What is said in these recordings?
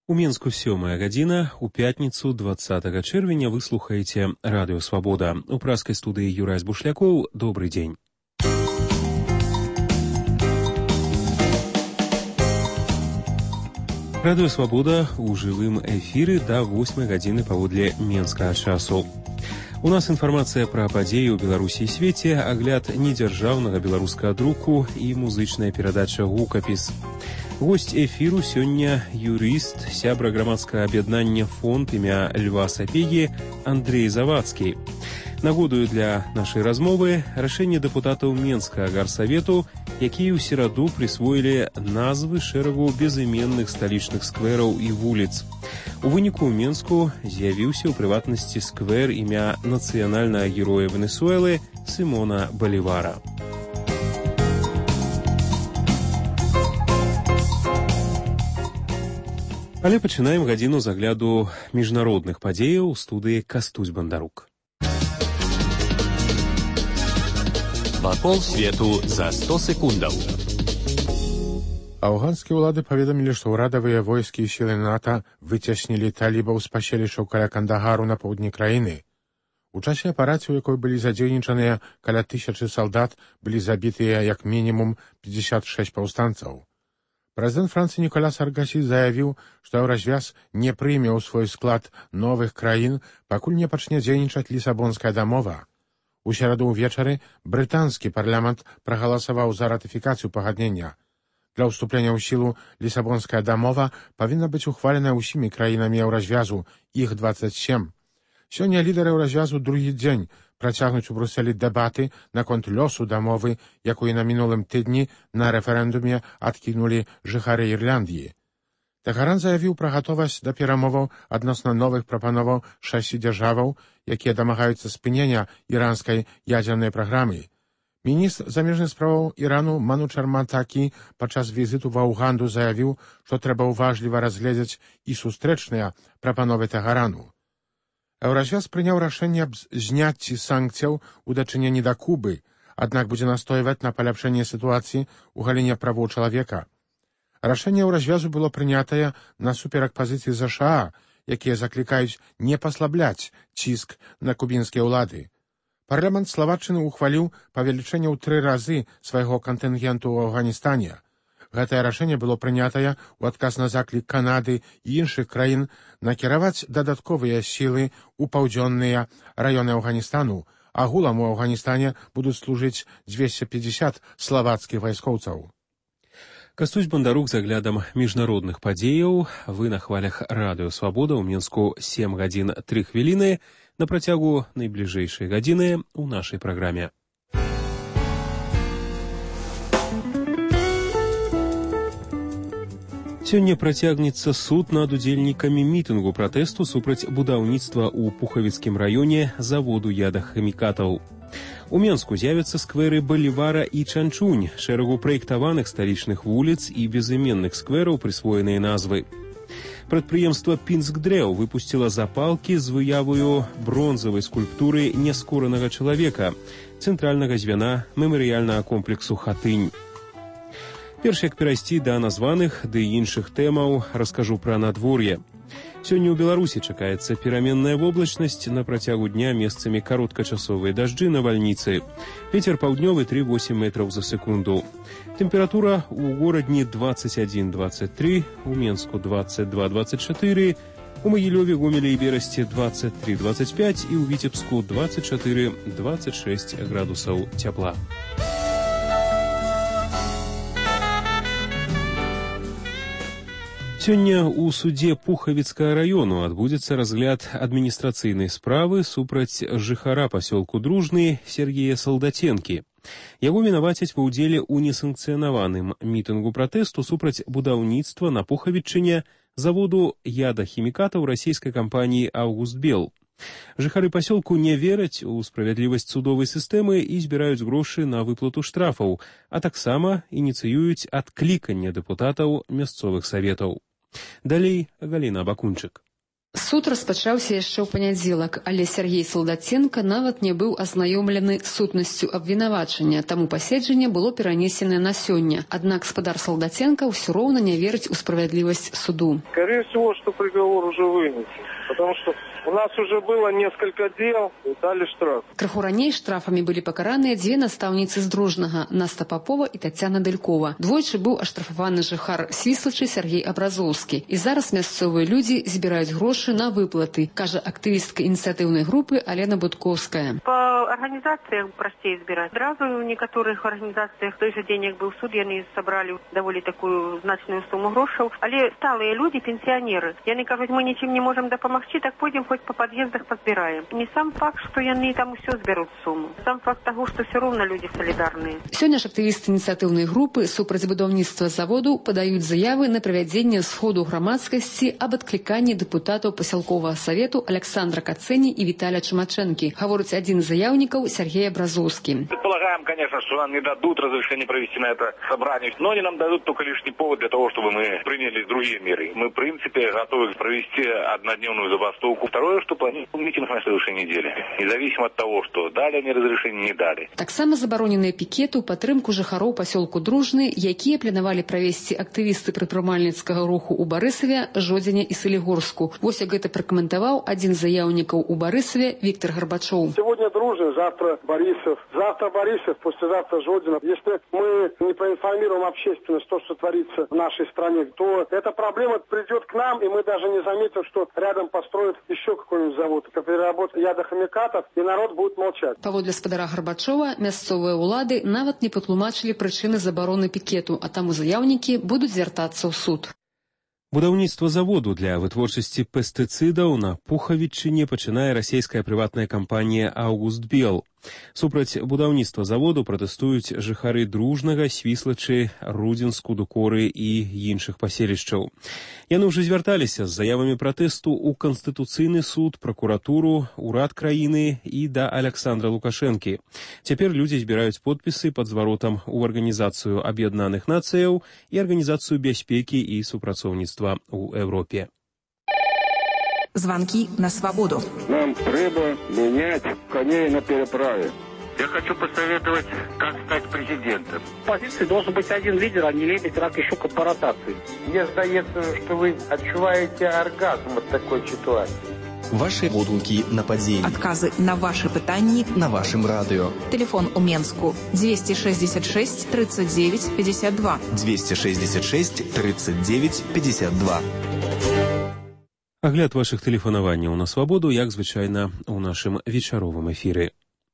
У Мінску 7 гадзіна, у пятніцу 20 чэрвеня вы слухаеце Радыё Свабода. У праскай студыі Юрай Бушлякоў. Добрый дзень. Радыё Свабода ў жывым эфіры да 8 гадзіны паводле менскага часу. У нас інфармацыя пра падзеі ў Беларусі і свеце, агляд недзяржаўнага беларускага друку і музычная перадача «Гукапіс». Госць эфіру сёння юрыст, сябра грамадскага аб'яднання «Фонд» імя Льва Сапегі Андрей Завадскі. Нагодаю для нашай размовы рашэнне дэпутатаў Менскага гарсавету, якія ў сераду прысвоілі назвы шэрагу безыменных сталічных сквераў і вуліц. У выніку ў Менску з'явіўся ў прыватнасці сквер імя нацыянальнага героя Венесуэлы Сімона Балівара. Але пачынаем гадзіну з агляду міжнародных падзеяў у студыі Кастусь Бандарук. Вакол свету за 100 секундаў. Афганскія ўлады паведамілі, што ўрадавыя войскі і сілы НАТО выцяснілі талібаў з паселішчаў каля Кандагару на поўдні краіны. У часе аперацыі, у якой былі задзейнічаныя каля 1000 салдат, былі забітыя як мінімум 56 паўстанцаў. Прэзідэнт Францыі Ніколя Саркасі заявіў, што Еўразвяз не прыме ў свой склад новых краін, пакуль не пачне дзейнічаць Лісабонская дамова. У сераду ўвечары брытанскі парламент прагаласаваў за ратыфікацыю пагаднення. Для ўступлення ў сілу Лісабонская дамова павінна быць ухвалена ўсімі краінамі Еўразвязу, іх 27. Сёння лідары Еўразвязу другі дзень працягнуць у Брусэлі дэбаты наконт лёсу дамовы, якую на мінулым тыдні на рэферэндуме адкінулі жыхары Ірландіі. Тэхеран заявіў пра гатовасць да перамоваў адносна новых прапановаў 6 дзяржаваў, якія дамагаюцца спынення іранскай ядзернай праграмы. Міністр замежных справаў Ірану Манучар Матакі падчас візіту ва Уганду заявіў, што трэба ўважліва разгледзець і сустрэчныя прапановы Тэхерану. Еўразвяз прыняў рашэнне аб зняцці санкцыяў у дачыненні да Кубы, аднак будзе настойваць на паляпшэнне сітуацыі ў галіне правоў чалавека. Рашэнне Еўразвязу было прынятае насуперак пазіцыі ЗША, якія заклікаюць не паслабляць ціск на кубінскія ўлады. Парламент Славаччыны ўхваліў павелічэнне ў 3 разы свайго кантынгенту ў Афганістане. Гэтае рашэнне было прынятае ў адказ на заклік Канады і іншых краін накіраваць дадатковыя сілы ў паўдзённыя раёны Афганістану, агулам у Афганістане будуць служыць 250 славацкіх вайскоўцаў. Кастусь Бандарук з аглядам міжнародных падзеяў. Вы на хвалях Радыё Свабода. У Мінску 7 гадзін 3 хвіліны. На працягу найбліжэйшай гадзіны ў нашай праграме. Сёння працягнецца суд над удзельнікамі мітынгу пратэсту супраць будаўніцтва ў Пухавіцкім раёне заводу ядахімікатаў. У Менску з'явяцца скверы Балівара і Чанчунь, шэрагу праектаваных сталічных вуліц і безыменных сквераў прысвоеныя назвы. Прадпрыемства Пінскдрэў выпусціла запалкі з выявою бронзавай скульптуры няскоранага чалавека, цэнтральнага звяна мемарыяльнага комплексу Хатынь. Перш як перайсці да названых ды іншых тэмаў, раскажу пра надвор'е. Сёння ў Беларусі чакаецца пераменная воблачнасць, на працягу дня месцамі кароткачасовыя дажджы, навальніцы. Вецер паўднёвы 3,8 метраў за секунду. Тэмпература ў горадні 21-23, у Менску 22-24, у Магілёве, Гомелі і Берасці 23-25 і ў Віцебску 24-26 градусаў цяпла. Сёння ў судзе Пухавіцкага раёну адбудзецца разгляд адміністрацыйнай справы супраць жыхара пасёлку Дружны Сергея Салдатенкі. Яго вінавацяць ва ўдзеле ў несанкцыянаваным мітынгу пратэсту супраць будаўніцтва на Пухавіччыне заводу ядахімікатаў расійскай кампаніі «Аўгустбел». Жыхары пасёлку не вераць у справядлівасць судовай сістэмы і збіраюць грошы на выплату штрафаў, а таксама ініцыююць адкліканне дэпутатаў мясцовых саветаў. Далей Галіна Бакунчык. Суд распачаўся яшчэ ў панядзелак, але Сергей Салдаценко нават не быў азнаёмлены з сутнасцю абвінавачання, таму паседжанне было перанесенае на сёння. Аднак спадар Салдаценко ўсё роўна не верыць у справядлівасць суду. Скорее всего, что приговор уже вынесен, потому что у нас уже было несколько дел, и дали штраф. Крыху раней штрафамі былі пакараныя дзве настаўніцы з Дружнага, Наста Папова і Тацяна Дэлькова. Двойчы быў аштрафаваны жыхар Свіслачы Сергей Абразоўскі. І зараз мясцовыя людзі збіраюць грошы на выплаты, кажа актывістка ініцыятыўнай групы Алена Будковская. По организациям простей збирать. Сразу в некоторых организациях той же день, як был суд, яны собрали довольно такую значную сумму грошей. Але сталые люди, пенсионеры, яны кажуть, мы ничем не можем допомогти, так пойдем хоть по подъездах подбираем. Не сам факт, что яны там все зберут сумму. Сам факт того, что все равно люди солидарные. Сёння ж актывісты ініцыятыўнай групы супраць будаўніцтва заводу падаюць заявы на правядзенне сходу грамадскасці аб адкліканні дэпутатаў пасялковага савету Александра Кацэні і Віталя Чумачэнкі, гаворыць адзін з заяўнікаў Сергей Абразоўскі. Предполагаем, конечно, что нам не дадут разрешение провести на это собрание, но они нам дадут только лишний повод для того, чтобы мы приняли другие меры. Мы, в принципе, готовы провести однодневную забастовку. Второе, что планируем митинг на следующей неделе, независимо от того, что дали они разрешение, не дали. Таксама забароненыя пікеты ў падтрымку жыхароў пасёлку Дружны, якія планавалі правесці актывісты прадпрымальніцкага руху ў Барысаве, Жодзіне і Салігорску. Вось як гэта пракаментаваў адзін з заяўнікаў у Барысаве Віктор Гарбачоў. Сегодня Дружный, завтра Борисов, послезавтра Жодино. Если мы не проинформируем общественность, то, что творится в нашей стране, то эта проблема придет к нам, и мы даже не заметим, что рядом построят еще какой-нибудь завод, переработка ядохимикатов, и народ будет молчать. Паводле спадара Гарбачова, мясцовыя ўлады нават не патлумачылі прычыны забароны пікету, а таму заяўнікі будуць звяртацца ў суд. Будаўніцтва заводу для вытворчасці пестыцыдаў на Пухавічыне пачынае расійская прыватная кампанія «Аўгуст Бел». Супраць будаўніцтва заводу пратэстуюць жыхары Дружнага, Свіслачы, Рудзінску, Дукоры і іншых паселішчаў. Яны ўжо звярталіся з заявамі пратэсту ў Канстытуцыйны суд, пракуратуру, урад краіны і да Александра Лукашэнкі. Цяпер людзі збіраюць подпісы пад зваротам у Арганізацыю Аб'яднаных Нацыяў і Арганізацыю бяспекі і супрацоўніцтва ў Европе. Звонки на свободу. Нам треба менять коней на переправе. Я хочу посоветовать, как стать президентом. В позиции должен быть один лидер, а не лебедь, рак и щука по ротации. Мне здається, что вы отчуваете оргазм от такой ситуации. Ваши водгуки на падзеі. Адказы на ваши пытанні на вашым радыё. Телефон у Менску 266 39 52. 266 39 52. Агляд вашых тэлефанаванняў на свабоду, як звычайна, у нашым вечаровым эфіры.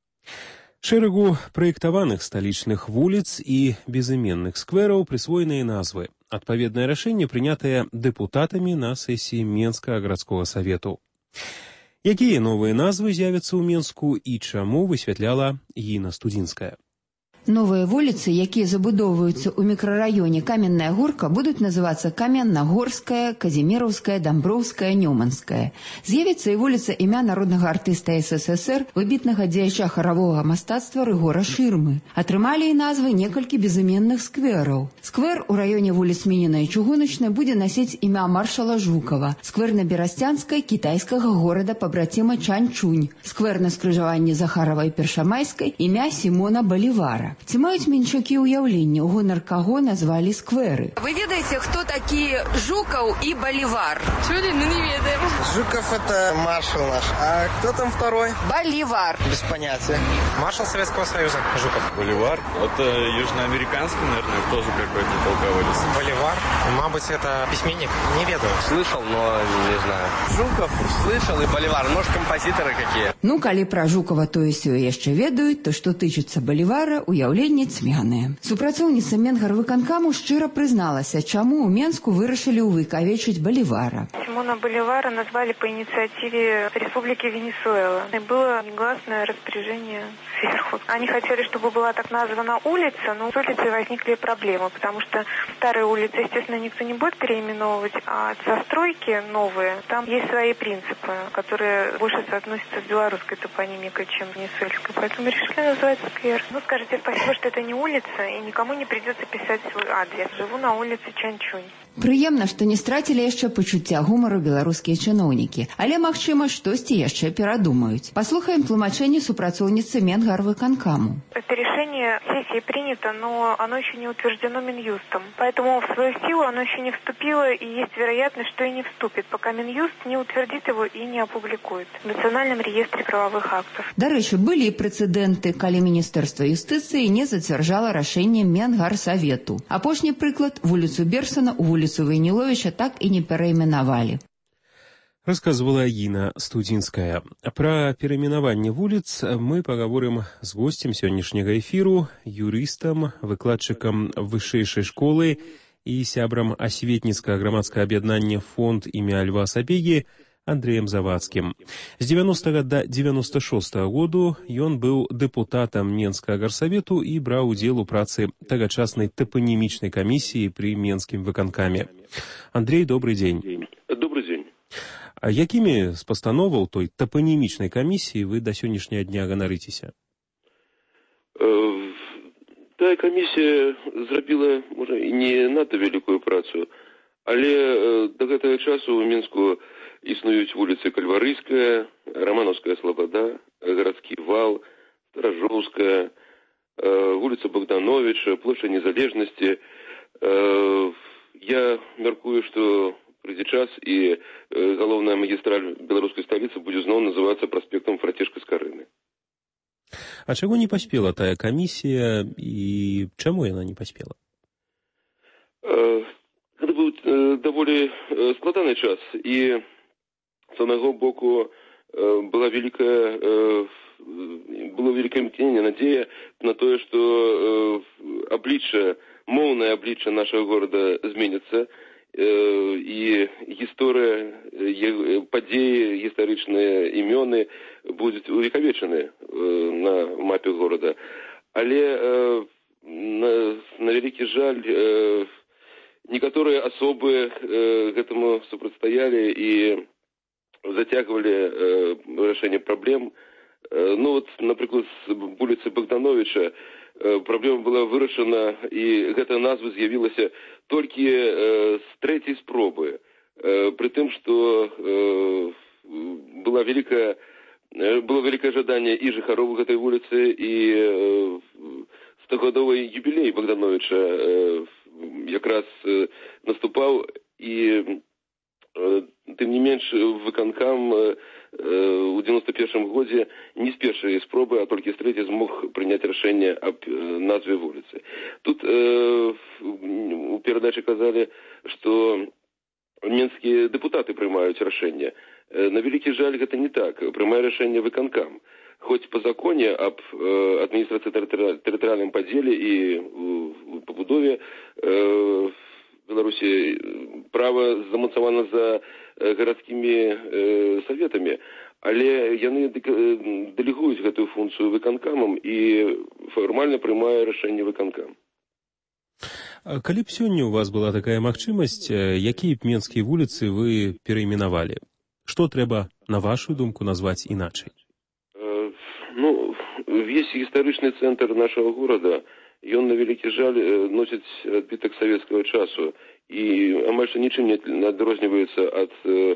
Шэрагу праектаваных сталічных вуліц і безыменных сквераў прысвоеныя назвы. Адпаведнае рашэнне прынятае дэпутатамі на сесіі Менскага гарадскога савету. Якія новыя назвы з'явяцца ў Менску і чаму, высвятляла Іна Студзінская. Новыя вуліцы, якія забудоўваюцца ў мікрараёне Каменная Горка, будуць называцца Каменна-Горская, Казіміраўская, Дамброўская, Нёманская. З'явіцца і вуліца імя народнага артыста СССР, выбітнага дзеяча харавога мастацтва Рыгора Шырмы. Атрымалі і назвы некалькі безыменных сквераў. Сквер у раёне вуліц Мініна і Чугуначнай будзе насіць імя маршала Жукава. Сквер на Берасцянскай, кітайскага горада пабраціма Чанчунь. Сквер на скрыжаванні Захарава і Першамайскай імя Сімона Балівара. Ці маюць менчакі ўяўлення, у гонар каго назвалі скверы? Вы ведаеце, хто такі Жукаў і Балівар? Чули? Ну не ведаем. Жуков это маршал наш. А кто там второй? Балівар. Без понятия. Маршал Советского Союза. Жуков. Балівар. Это южноамериканский, наверное, тоже какой-то полководец. Балівар. Мабуть, это письменник. Не ведаю. Слышал, но не знаю. Жуков слышал и Балівар. Может, композиторы какие? Ну, калі пра Жукава тое сёе яшчэ ведаюць, то што тычыцца Балівара, уяўленне цьмянае. Супрацоўніца Менгарвыканкаму шчыра прызналася, чаму ў Менску вырашылі увекавечыць Балівара. Симона Боливара назвали по инициативе Республики Венесуэла. И было негласное распоряжение сверху. Они хотели, чтобы была так названа улица, но с улицей возникли проблемы, потому что старые улицы, естественно, никто не будет переименовывать, а застройки новые, там есть свои принципы, которые больше соотносятся с белорусской топонимикой, чем венесуэльской. Поэтому решили назвать сквер. Ну, скажите спасибо, что это не улица, и никому не придется писать свой адрес. Живу на улице Чанчунь. Прыемна, што не страцілі яшчэ пачуцця гумару беларускія чыноўнікі, але, магчыма, штосьці яшчэ перадумаюць. Паслухаем тлумачэнне супрацоўніцы Менгарвыканкаму. Это решение сессии принято, но оно еще не утверждено Минюстом. Поэтому в свою силу оно еще не вступило, и есть вероятность, что и не вступит, пока Минюст не утвердит его и не опубликует в Национальном реестре правовых актов. Дарэчы, былі прэцэдэнты, калі Міністэрства юстыцыі не зацвярджала рашэнне Менгарсавету. Апошні прыклад, вуліцу Берсана у вуліцу Вайніловіча так і не перайменавалі. Рассказывала Ина Студинская. Про перайменаванне вуліц мы паговорым з госцем сённяшняга эфіру, юрыстам, выкладчыкам вышэйшай школы і сябрам асветніцкага грамадскага аб'яднання «Фонд імя Льва Сабегі» Андреем Завадскім. З 90-го до 96-го году ён быў дэпутатам Менскага гарсавету і браў удзел у працы тагачаснай топанімічнай камісіі пры Менскім выканкаме. Андрей, добрый дзень. Добрый дзень. А якімі з пастановаў той топанімічнай камісіі вы да сённяшняга дня ганарыцеся? Тая камісія зрабіла, можа, і не надта вялікую працу, але да гэтага часу ў Мінску існуюць вуліцы Кальварыйская, Раманаўская слабада, гарадскі вал, Старажоўская, вуліца Богдановича, плошча Незалежнасці. Я мяркую, што прыйдзе час і галоўная магістраль беларускай сталіцы будзе зноў называцца праспектам Фрацішка-Скарыны. А чаго не паспела тая камісія і чаму яна не паспела? Гэта быў даволі складаны час, і з аднаго боку было вялікае імкненне, надзея на тое, што моўнае аблічча нашага горада зменіцца, і гісторыя, падзеі, гістарычныя імёны будуць увекавечаны на мапе горада. Але на вялікі жаль, некаторыя асобы гэтаму супрацьстаялі і зацягвалі рашэнне праблем. Ну вот, напрыклад, з вуліцы Богдановича праблема была вырашана, і гэта назва з'явілася толькі з трэцяй спробы. Пры тым, што было вялікае жаданне і жыхароў гэтай вуліцы, і 100-гадовы юбілей Богдановича якраз наступаў, і тым не менш выканкам у 91-м годзе не з першай спробы, а толькі з трэцяй змог прыняць рашэнне аб назве вуліцы. Тут у перадачы казалі, што менскія дэпутаты прымаюць рашэнне. На вялікі жаль, гэта не так. Прымае рашэнне выканкам. Хоць па законе аб адміністрацыйна-тэрытарыяльным падзеле і пабудове Беларусі права замацавана за гарадскімі саветамі, але яны дэлегуюць гэтую функцыю выканкамам, і фармальна прымае рашэнне выканкам. Калі б сёння у вас была такая магчымасць, якія б менскія вуліцы вы перайменавалі? Што трэба, на вашу думку, назваць іначай? Весь гістарычны цэнтр нашага горада, ён, на вялікі жаль, носіць адбітак савецкага часу і амаль што нічым не адрозніваецца ад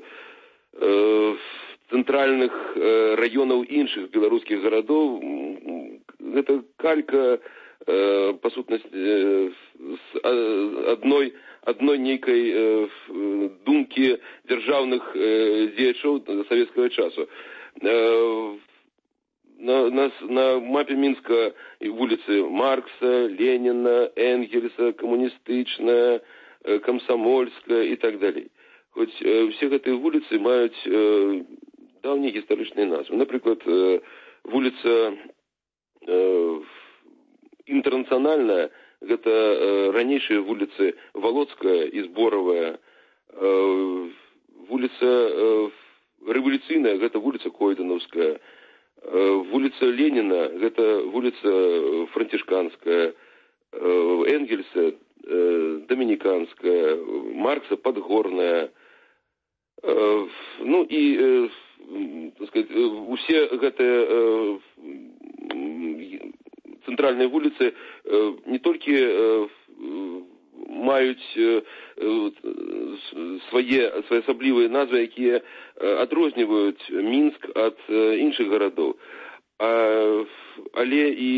цэнтральных раёнаў іншых беларускіх гарадоў. Гэта калька, па сутнасці, з адной нейкай думкі дзяржаўных дзеячоў савецкага часу. На мапе Мінска вуліцы Маркса, Леніна, Энгельса, Камуністычная, Камсамольская і так далей. Хоць все гэтыя вуліцы маюць даўнія гістарычныя назвы. Напрыклад, вуліца Інтэрнацыянальная, гэта ранейшыя вуліцы Володская і Зборавая. Вуліца Рэвалюцыйная, гэта вуліца Койданаўская. Вуліца Леніна, гэта вуліца Францішканская, Энгельса Домініканская, Маркса Падгорная. Ну і, так сказать, усе гэтыя цэнтральныя вуліцы не толькі маюць своеасаблівыя назвы, якія адрозніваюць Мінск ад іншых гарадоў. Але і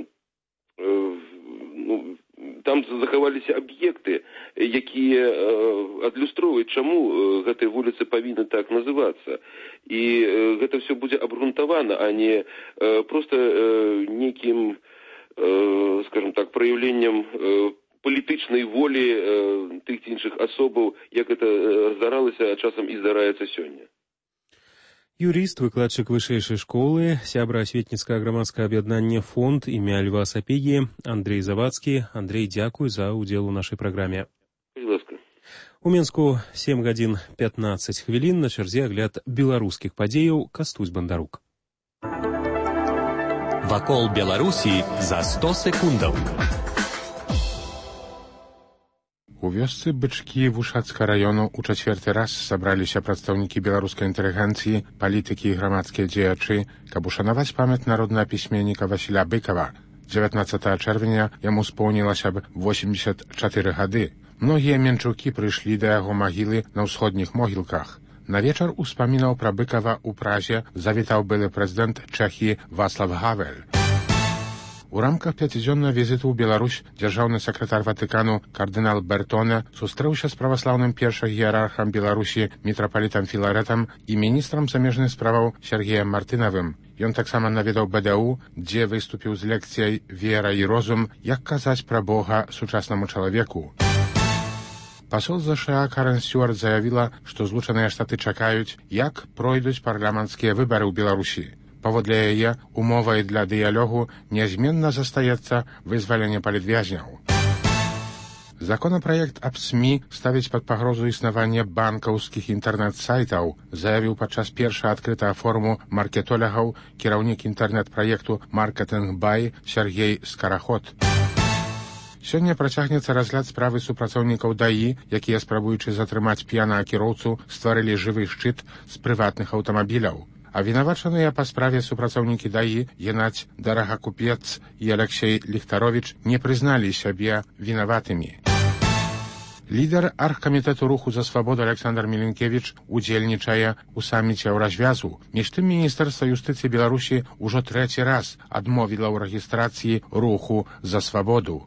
там захаваліся аб'екты, якія адлюстроўваюць, чаму гэтыя вуліцы павінны так называцца. І гэта все будзе абгрунтавана, а не проста некім, скажем так, проявленнем палітычнай волі тых ці іншых асобаў, як гэта здаралася, а часам і здараецца сёння. Юрыст, выкладчык вышэйшай школы, сябра асветніцкага грамадскага аб'яднання «Фонд» імя Льва Сапегі, Андрей Завадскі. Андрей, дзякуй за ўдзел у нашай праграме. Будь ласка. У Мінску 7 гадзін 15 хвілін, на чарзе агляд беларускіх падзеяў. Кастусь Бандарук. Вакол Беларусі за 100 секундаў. У вёсцы Бычкі Вушацкага раёну ў чацвёрты раз сабраліся прадстаўнікі беларускай інтэлігенцыі, палітыкі і грамадскія дзеячы, каб ушанаваць памяць народнага пісьменніка Васіля Быкава. 19 чэрвеня яму споўнілася б 84 гады. Многія менчукі прыйшлі да яго магілы на ўсходніх могілках. На вечар успамінаў пра Быкава ў Празе завітаў былы прэзідэнт Чэхіі Вацлав Гавель. У рамках 5-дзённага візіту ў Беларусь дзяржаўны сакратар Ватыкану кардынал Бертоне сустрэўся з праваслаўным першым іерархам Беларусі мітрапалітам Філарэтам і міністрам замежных справаў Сергеем Мартынавым. Ён таксама наведаў БДУ, дзе выступіў з лекцыяй «Вера і розум. Як казаць пра Бога сучаснаму чалавеку». Пасол США Карен Стюарт заявіла, што Злучаныя Штаты чакаюць, як пройдуць парламенцкія выбары ў Беларусі. Паводле яе, умовай для дыялогу нязменна застаецца вызваленне палітвязняў. Законапраект аб СМІ ставіць пад пагрозу існавання банкаўскіх інтэрнэт-сайтаў, заявіў падчас першага адкрытага форуму маркетолягаў кіраўнік інтэрнэт-праекту «Маркетинг Бай» Сергей Скараход. Сёння працягнецца разгляд справы супрацоўнікаў ДАІ, якія, спрабуючы затрымаць п'янага кіроўцу, стварылі жывы шчыт з прыватных аўтамабіляў. А вінавачаныя па справе супрацоўнікі ДАІ Геннадзь Дарагакупец і Алексей Ліхтаровіч не прызналі сябе вінаватымі. Лідар аргкамітэту руху за свабоду Александр Міленкевіч удзельнічае ў саміце Еўразвязу. Між тым, Міністэрства юстыцыі Беларусі ўжо 3-й раз адмовіла ў рэгістрацыі руху за свабоду.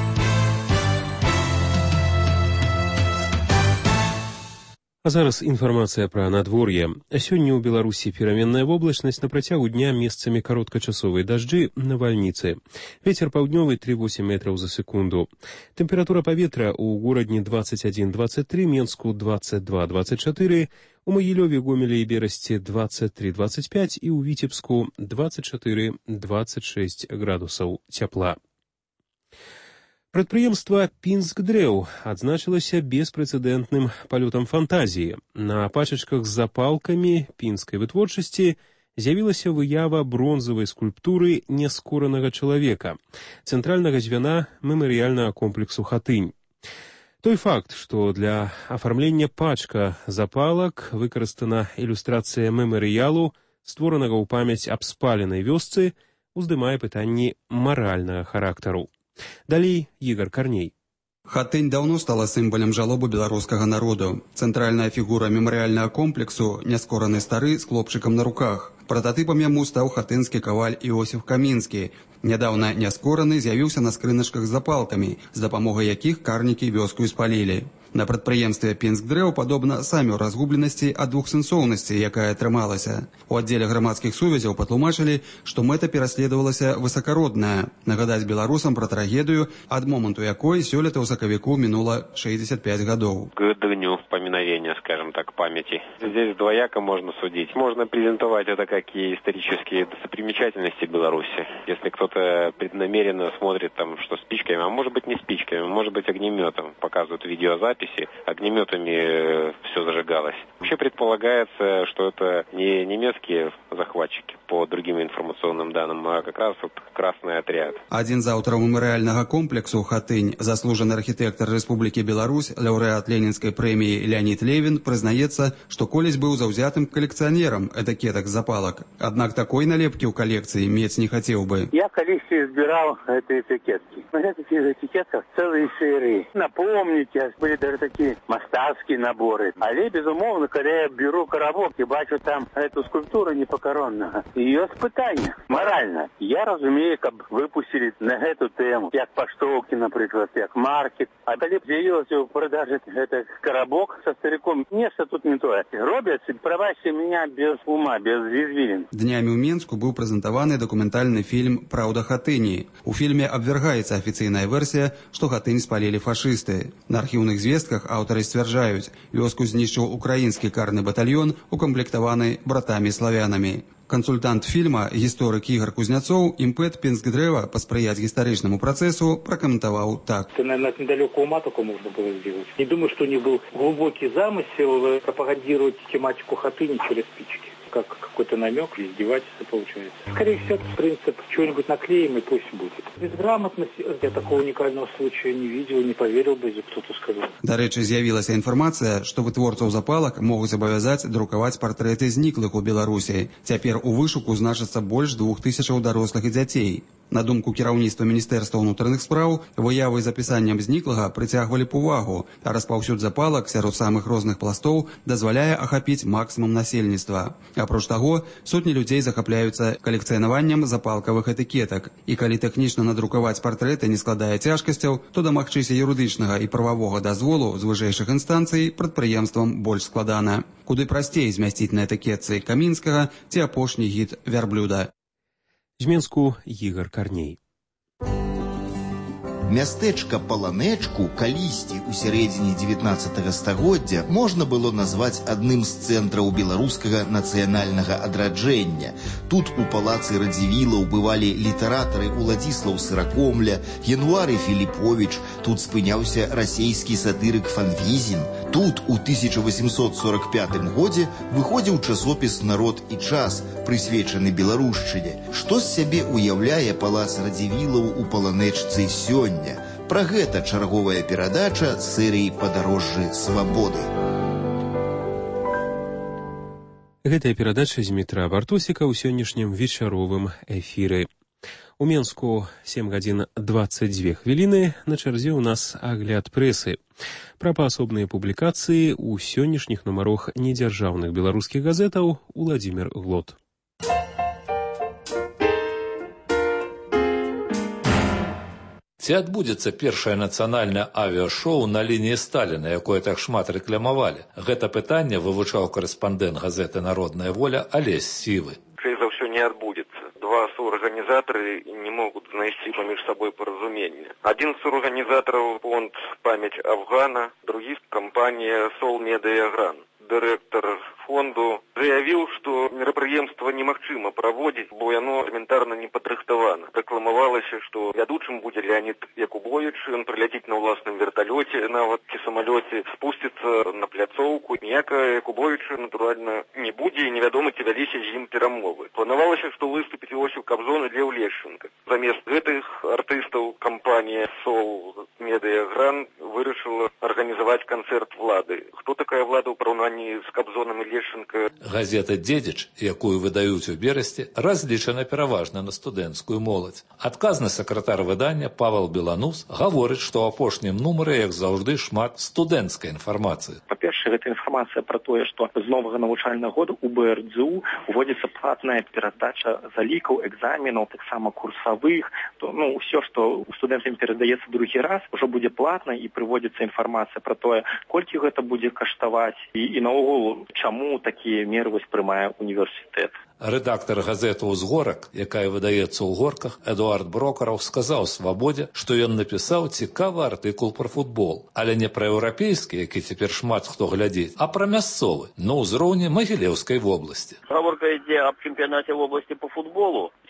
А зараз інфармацыя пра надвор'е. Сёння ў Беларусі пераменная воблачнасць, на працягу дня месцамі кароткачасовыя дажджы, навальніцы. Вецер паўднёвы 3,8 метраў за секунду. Тэмпература паветра ў горадні 21-23, Менску 22-24, у Магілёве, Гомелі і Берасці 23-25 і ў Віцебску 24-26 градусаў цяпла. Прадпрыемства «Пінскдрэў» адзначылася беспрэцэдэнтным палётам фантазіі. На пачачках з запалкамі пінскай вытворчасці з'явілася выява бронзавай скульптуры няскоранага чалавека, цэнтральнага звяна мемарыяльнага комплексу «Хатынь». Той факт, што для афармлення пачка запалак выкарыстана ілюстрацыя мемарыялу, створанага ў памяць аб спаленай вёсцы, уздымае пытанні маральнага характару. Далей Ігор Карней. Хатынь даўно стала сімвалам жалобы беларускага народу. Цэнтральная фігура мемарыяльнага комплексу – няскораны стары з хлопчыкам на руках. Прататыпам яму стаў хатынскі каваль Іосіф Камінскі. Нядаўна няскораны з'явіўся на скрыначках з запалкамі, з дапамогай якіх карнікі вёску і спалілі. На прадпрыемстве «Пінскдрэў» падобна самі ў разгубленасці ад двухсэнсоўнасці, якая атрымалася. У аддзеле грамадскіх сувязяў патлумачылі, што мэта пераследавалася высакародная – нагадаць беларусам пра трагедыю, ад моманту якой сёлета ў сакавіку мінула 65 гадоў. К дню поминовения, скажем так, памяти. Здесь двояко можно судить. Можно презентовать это как и исторические достопримечательности Беларуси. Если кто-то преднамеренно смотрит там, что спичками, а может быть не спичками, может быть огнеметом, показывают видеозапись, записи, огнеметами все зажигалось. Вообще предполагается, что это не немецкие захватчики, по другим информационным данным, а как раз вот Красный отряд. Один з аўтараў мемарыяльнага комплексу «Хатынь», заслужаны архітэктар Рэспублікі Беларусь, лаўрэат Ленінскай прэміі Леонид Левин, прызнаецца, што колись быў заўзятым калекцыянерам этыкетак з запалак. Аднак такой налепкі ў калекцыі мець не хацеў бы. Я коллекции избирал эти этикетки. На этих этикетках целые серии. Напомните, были даже такие мастарские наборы. Але, безумовно, когда я беру коробок и бачу там эту скульптуру непокоронного, ее испытание морально. Я разумею, как выпустили на эту тему, как поштовки, например, как маркет. А когда з'явился в продаже этот коробок со стариком, нечто тут не то. Робят, пробачьте меня, без ума, без извилин. Днямі ў Менску быў прэзентаваны дакументальны фільм «Праўда Хатыні». У фільме абвяргаецца афіцыйная версія, што Хатынь спалілі фашысты. На архіўных звестках аўтары сцвярджаюць, вёску знішчыў украінскі карны батальён, укамплектаваны братамі-славянамі. Кансультант фільма, гісторык Ігор Кузняцоў, імпэт Пінскдрэва паспрыяць гістарычнаму працэсу пракаментаваў так. Это, наверное, от недалекого ума только можно было сделать. Не думаю, что у них был глубокий замысел пропагандировать тематику Хатыни через спички. Как какой-то намек, издевательство получается. Скорее всего, это принцип чего-нибудь наклеим и пусть будет. Безграмотность, я такого уникального случая не видел, не поверил бы, если кто-то сказал. Да рэчы, з'явілася інфармацыя, што вытворцаў запалак могуць абавязаць друкаваць партрэты зніклых у Беларусі. Цяпер у вышуку значыцца больш 2000 дарослых і дзяцей. На думку кіраўніцтва Міністэрства ўнутраных спраў, выявы з апісаннем зніклага прыцягвалі б увагу, а распаўсюд запалак сярод самых розных пластоў дазваляе ахапіць максімум насельніцтва. Апроч таго, сотні людзей захапляюцца калекцыянаваннем запалкавых этыкетак. І калі тэхнічна надрукаваць партрэты не складае цяжкасцяў, то дамагчыся юрыдычнага і прававога дазволу з вышэйшых інстанцый прадпрыемствам больш складана. Куды прасцей змясціць на этыкетцы Камінскага ці апошні гід Вярблюда. З Менску Ігор Карней. Мястэчка Паланэчку калісьці ў сярэдзіне 19 стагоддзя можна было назваць адным з цэнтраў беларускага нацыянальнага адраджэння. Тут у палацы Радзівілаў бывалі літаратары Уладзіслаў Сыракомля, Януары Філіповіч, тут спыняўся расейскі сатырык Фанвізін. Тут у 1845 годзе выходзіў часопіс «Народ і час», прысвечаны беларушчыне. Што з сябе уяўляе палац Радзівілаў у Паланэчцы сёння? Пра гэта чарговая перадача серыі «Падарожжы свабоды». Гэтая перадача з метра Бартосіка ў сённяшнім вечаровым эфіры. У Менску 7 гадзін 22 хвіліны, на чарзе ў нас агляд прэсы. Пра паасобныя публікацыі ў сённяшніх нумарах недзяржаўных беларускіх газетаў Уладзімір Глот. Ці адбудзецца першае нацыянальнае авіашоу на лініі Сталіна, якое так шмат рэкламавалі? Гэта пытанне вывучаў корэспандэнт газеты «Народная воля» Алесь Сівы. Скорее за все, не отбудется. Два соорганизатора не могут найти поміж собой поразумение. Один из соорганизаторов – фонд «Память Афгана», другий – компания «Сол Медиагран». Директор фонду заявил, что мерапрыемства немагчыма праводзіць, бо яно элементарна не падрыхтавана. Рэкламавалася, што вядучым будзе Леонид Якубович, ён прыляціць на ўласным верталёце, нават ці самалёце, спусціцца на пляцоўку. Ніякага Якубовича, натуральна, не будзе, і невядома, ці вяліся з ім перамовы. Планавалася, што выступіць Іосіф Кабзон і Леў Лешченка. Замест гэтых артыстаў кампанія «Сол Медиагран» вырашыла арганізаваць канцэрт влады. Хто такая влада ў параўнанні з Кабзонам і Лешченка? Газета «Дзедзіч», якую выдаюць у Берасці, разлічана пераважна на студэнцкую моладзь. Адказны сакратар выдання Павел Беланус гаворыць, што ў апошнім нумары, як заўжды, шмат студэнцкай інфармацыі. Па-першае, гэта інфармацыя пра тое, што з новага навучальнага года у БРДЗУ уводзіцца платная перадача залікаў, экзаменаў, таксама курсавых. Усё, што студэнтам перадаецца другі раз, ужо будзе платна, і прыводзіцца інфармацыя пра тое, колькі гэта будзе каштаваць і наогул, чаму такія меры прымае універсітэт. Рэдактар газеты «Узгорак», якая выдаецца ў Горках, Эдуард Брокараў сказаў «Свабодзе», што ён напісаў цікавы артыкул пра футбол, але не пра еўрапейскі, які цяпер шмат хто глядзіць, а пра мясцовы, на ўзроўні Магілеўскай вобласці. Гаворка ідзе аб чэмпіянаце вобласці па футболу, ці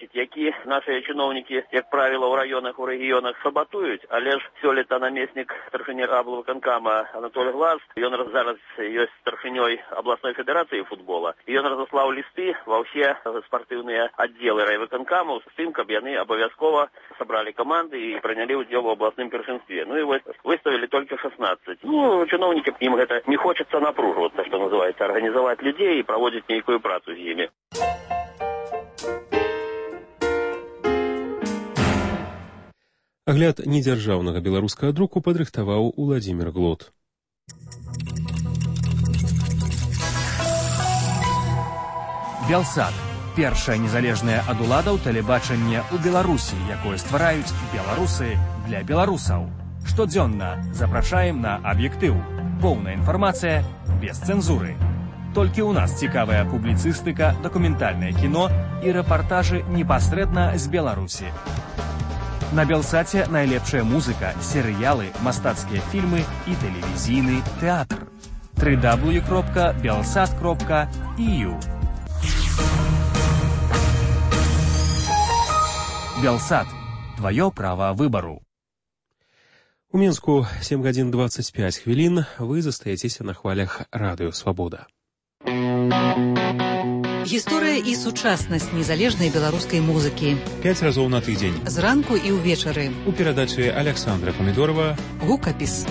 які наши чыноўнікі, як правіла, у раёнах, у рэгіёнах сабатуюць, але ж сёлета намеснік старшыні аблвыканкама Анатолий Глаз, ён зараз ёсць старшынёй абласной федэрацыі футбола, і ён разаслаў лісты ва ўсе спартыўныя аддзелы райвыканкамаў з тым, каб яны абавязкова сабралі каманды і прынялі ўдзел у абласным першынстве. Ну і вось выставілі толькі 16. Ну, чыноўнікам ім гэта не хочацца напружвацца, што называецца, арганізаваць людзей і праводзіць нейкую працу з імі. Агляд недзяржаўнага беларускага друку падрыхтаваў Уладзімір Глот. Белсат. Першае незалежнае ад уладаў тэлебачанне ў Беларусі, якое ствараюць беларусы для беларусаў. Штодзённа запрашаем на аб'ектыў. Поўная інфармацыя без цэнзуры. Толькі ў нас цікавая публіцыстыка, дакументальнае кіно і рэпартажы непасрэдна з Беларусі. На Белсаце найлепшая музыка, серыялы, мастацкія фільмы і тэлевізійны тэатр. www.belsat.eu Белсат. Твое право выбору. У Мінску 7 гадзін 25 хвілін. Вы застаецеся на хвалях Радыё Свабода. Гісторыя і сучаснасць незалежнай беларускай музыкі. 5 разоў на тыдзень. Зранку і ўвечары. У перадачы Александра Помідорова. Гукапіс.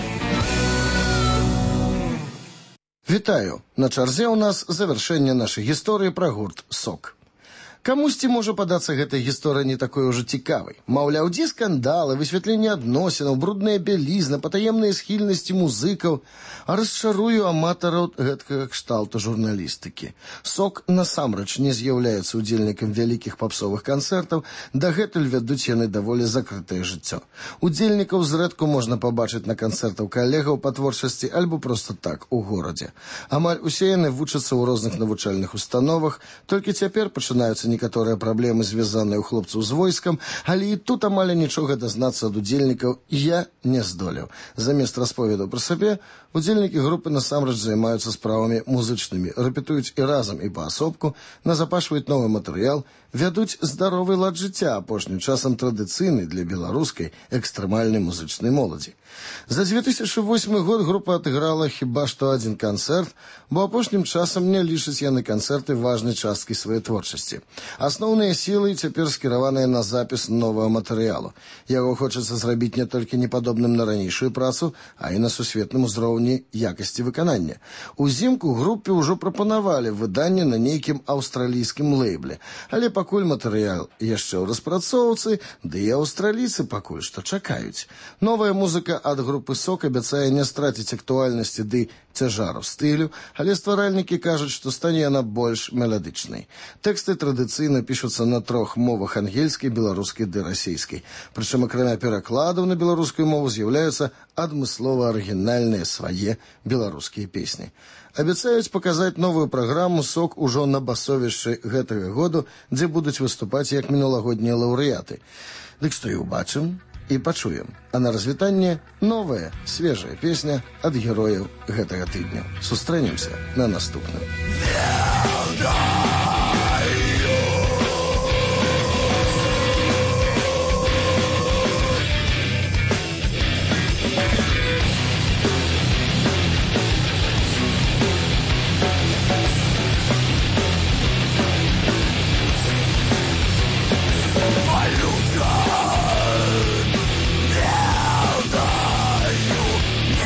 Вітаю! На чарзе ў нас завяршэнне нашай гісторыі пра гурт «Сок». Камусьці можа падацца гэтая гісторыя не такой ужо цікавай. Маўляў, дзе скандалы, высвятленне адносінаў, брудная бялізна, патаемныя схільнасці музыкаў, а расчарую аматараў гэткага кшталту журналістыкі. «Сок» насамрэч не з'яўляецца удзельнікам вялікіх папсовых канцэртаў, дагэтуль вядуць яны даволі закрытае жыццё. Удзельнікаў зрэдку можна пабачыць на канцэртаў калегаў па творчасці альбо проста так, у горадзе. Амаль усе яны вучацца ў розных навучальных установах, толькі цяпер пачынаюцца некаторыя праблемы, звязаныя ў хлопцаў з войскам, але і тут амаль нічога дазнацца ад удзельнікаў я не здолеў. Замест расповедаў пра сабе, удзельнікі групы насамрэч займаюцца справамі музычнымі, рэпетуюць і разам, і паасобку, назапашваюць новы матэрыял, вядуць здаровы лад жыцця, апошнім часам традыцыйны для беларускай экстрэмальнай музычнай моладзі. За 2008 год група адыграла хіба што адзін канцэрт, бо апошнім часам не лічаць яны канцэрты важнай часткай сваёй творчасці. Асноўныя сілы цяпер скіраваныя на запіс новага матэрыялу. Яго хочацца зрабіць не толькі непадобным на ранейшую працу, а і на сусветным узроўні якасці выканання. Узімку групе ўжо прапанавалі выданне на нейкім аўстралійскім лейбле, але пакуль матэрыял яшчэ ў распрацоўцы, ды і аўстралійцы пакуль што чакаюць. Новая музыка ад групы «Сок» абяцае не страціць актуальнасці ды цяжару стылю, але стваральнікі кажуць, што стане яна больш меладычнай. Тэксты традыцыйна пішуцца на 3 мовах: ангельскай, беларускай ды расійскай. Прычым акрамя перакладаў на беларускую мову з'яўляюцца адмыслова арыгінальныя свае беларускія песні. Абяцаюць паказаць новую праграму «Сок» ужо на басовішчы гэтага году, дзе будуць выступаць як мінулагоднія лаўрэаты. Дык што і ўбачым і пачуем. А на развітанне новая, свежая песня ад герояў гэтага тыдня. Сустрэнемся на наступным.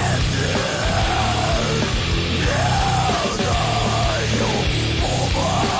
Over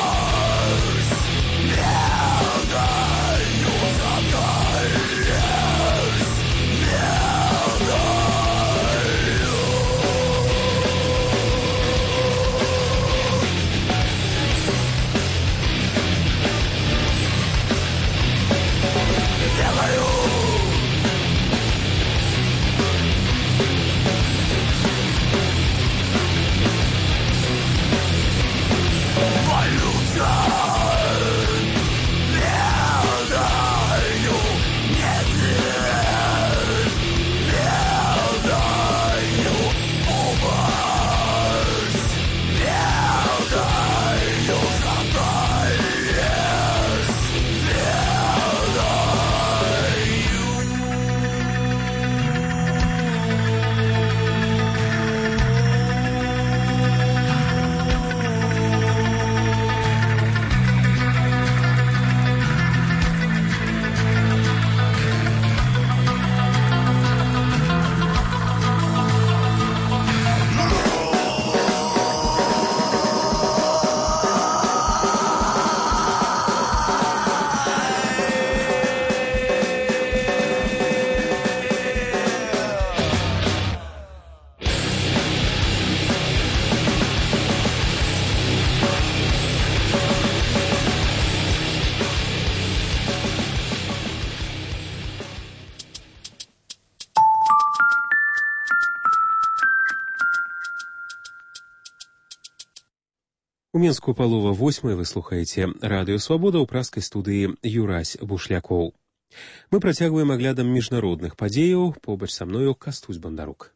У Менску палова 8 вы слухаеце радыё Свабода ў праскай студыі Юрась Бушлякоў. Мы працягваем аглядам міжнародных падзеяў, побач са мною Кастусь Бандарук.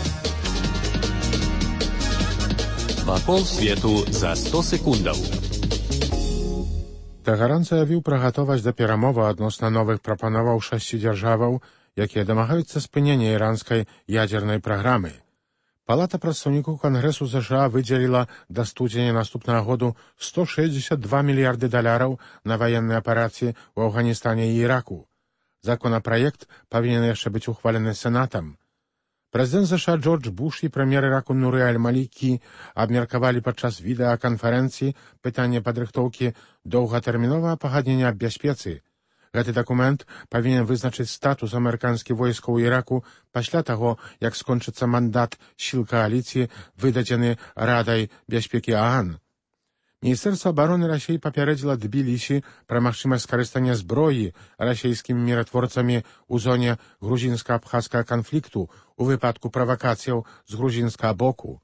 Вакол свету за 100 секундаў. Тэгеран заявіў пра гатовасць да перамоваў адносна новых прапановаў 6 дзяржаваў, якія дамагаюцца спынення іранскай ядзернай праграмы. Палата прадстаўнікоў Кангрэсу США выдзеліла да студзеня наступнага году $162 мільярды на ваенныя аперацыі ў Афганістане і Іраку. Законапраект павінен яшчэ быць ухвалены Сенатам. Прэзідэнт США Джордж Буш і прэм'ер Іраку Нуры Аль-Малікі абмеркавалі падчас відэаканферэнцыі пытанне падрыхтоўкі доўгатэрміновага пагаднення аб бяспецы. Гэты дакумент павінен вызначыць статус амерыканскіх войскаў у Іраку пасля таго, як скончыцца мандат сіл кааліцыі, выдадзены Радай бяспекі ААН. Міністэрства абароны Расіі папярэдзіла Тбілісі пра магчымасць скарыстання зброі расійскімі міратворцамі ў зоне грузінска-абхазскага канфлікту у выпадку правакацыяў з грузінскага боку.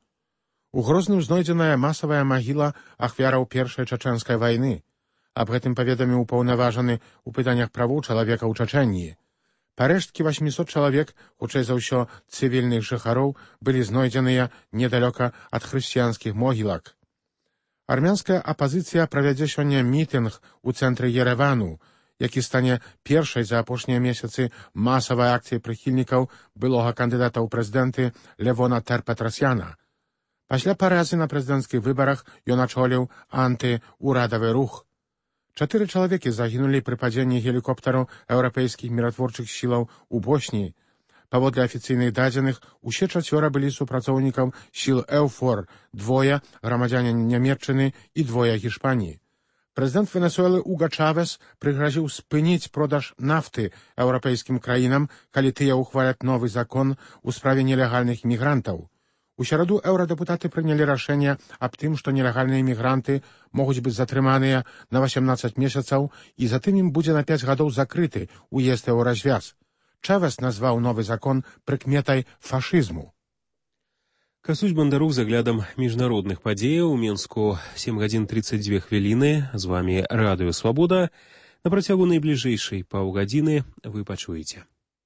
У Грозным знойдзеная масавая магіла ахвяраў Першай чачэнскай вайны. Аб гэтым паведаміў упаўнаважаны ў пытаннях правоў чалавека ў Чачэніі. Парэшткі 800 чалавек, хутчэй за ўсё цывільных жыхароў, былі знойдзеныя недалёка ад хрысціянскіх могілак. Армянская апазіцыя правядзе сёння мітынг у цэнтры Ерэвану, які стане першай за апошнія месяцы масавай акцыяй прыхільнікаў былога кандыдата ў прэзідэнты Левона Тер-Петрасяна. Пасля паразы на прэзідэнцкіх выбарах ён ачоліў антыурадавы рух. 4 чалавекі загінулі пры падзенні гелікоптараў еўрапейскіх міратворчых сілаў у Боснії. Паводле афіцыйных дадзеных, усе 4 былі супрацоўнікаў сіл ЭУФОР, 2 грамадзяне Нямецчыны і 2 Гішпаніі. Прэзідэнт Венесуэлы Уга Чавес прыгразіў спыніць продаж нафты еўрапейскім краінам, калі тыя ўхваляць новы закон у справе нелегальных мігрантаў. У сераду еўрадэпутаты прынялі рашэнне аб тым, што нелегальныя мігранты могуць быць затрыманыя на 18 месяцаў і затым ім будзе на 5 гадоў закрыты уезд ў развяз. Чавес назваў новы закон прыкметай фашызму. Кастусь Бандарук з аглядам міжнародных падзеяў. У Менску 7 гадзін 32 хвіліны. З вамі радыё Свабода. На працягу найбліжэйшай паўгадзіны вы пачуеце.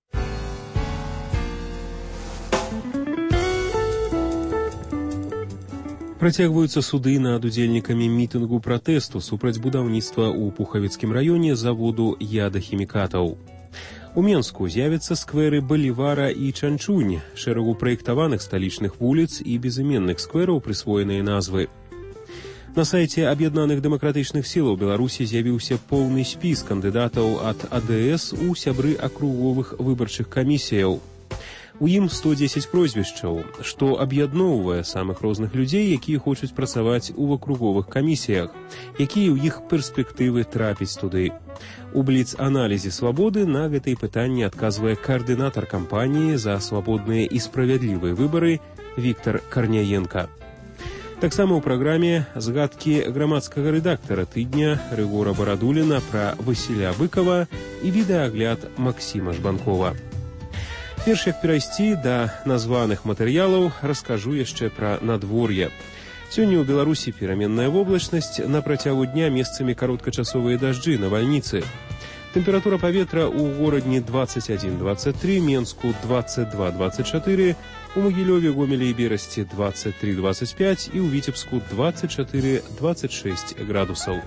Працягваюцца суды над удзельнікамі мітынгу пратэсту супраць будаўніцтва ў Пухавіцкім раёне заводу ядахімікатаў. У Менску з'явяцца скверы Балівара і Чанчунь, шэрагу праектаваных сталічных вуліц і безыменных сквераў прысвоеныя назвы. На сайце Аб'яднаных дэмакратычных сілаў Беларусі з'явіўся поўны спіс кандыдатаў ад АДС у сябры акруговых выбарчых камісіяў. У ім 110 прозвішчаў, што аб'ядноўвае самых розных людзей, якія хочуць працаваць у акруговых камісіях, якія ў іх перспектывы трапіць туды. У бліц-аналізе «Свабоды» на гэтыя пытанні адказвае каардынатар кампаніі за свабодныя і справядлівыя выбары Віктар Карняенка. Таксама ў праграме згадкі грамадскага рэдактара тыдня Рыгора Барадуліна пра Васіля Быкава і відэаагляд Максіма Жбанкова. Перш як перайсці да названых матэрыялаў, раскажу яшчэ пра надвор'е. Сёння ў Беларусі пераменная воблачнасць, на працягу дня месцамі кароткачасовыя дажджы, навальніцы. Тэмпература паветра ў горадні 21-23, Менску 22-24, у Магілёве, Гомелі і Берасці 23-25 і ў Віцебску 24-26 градусаў.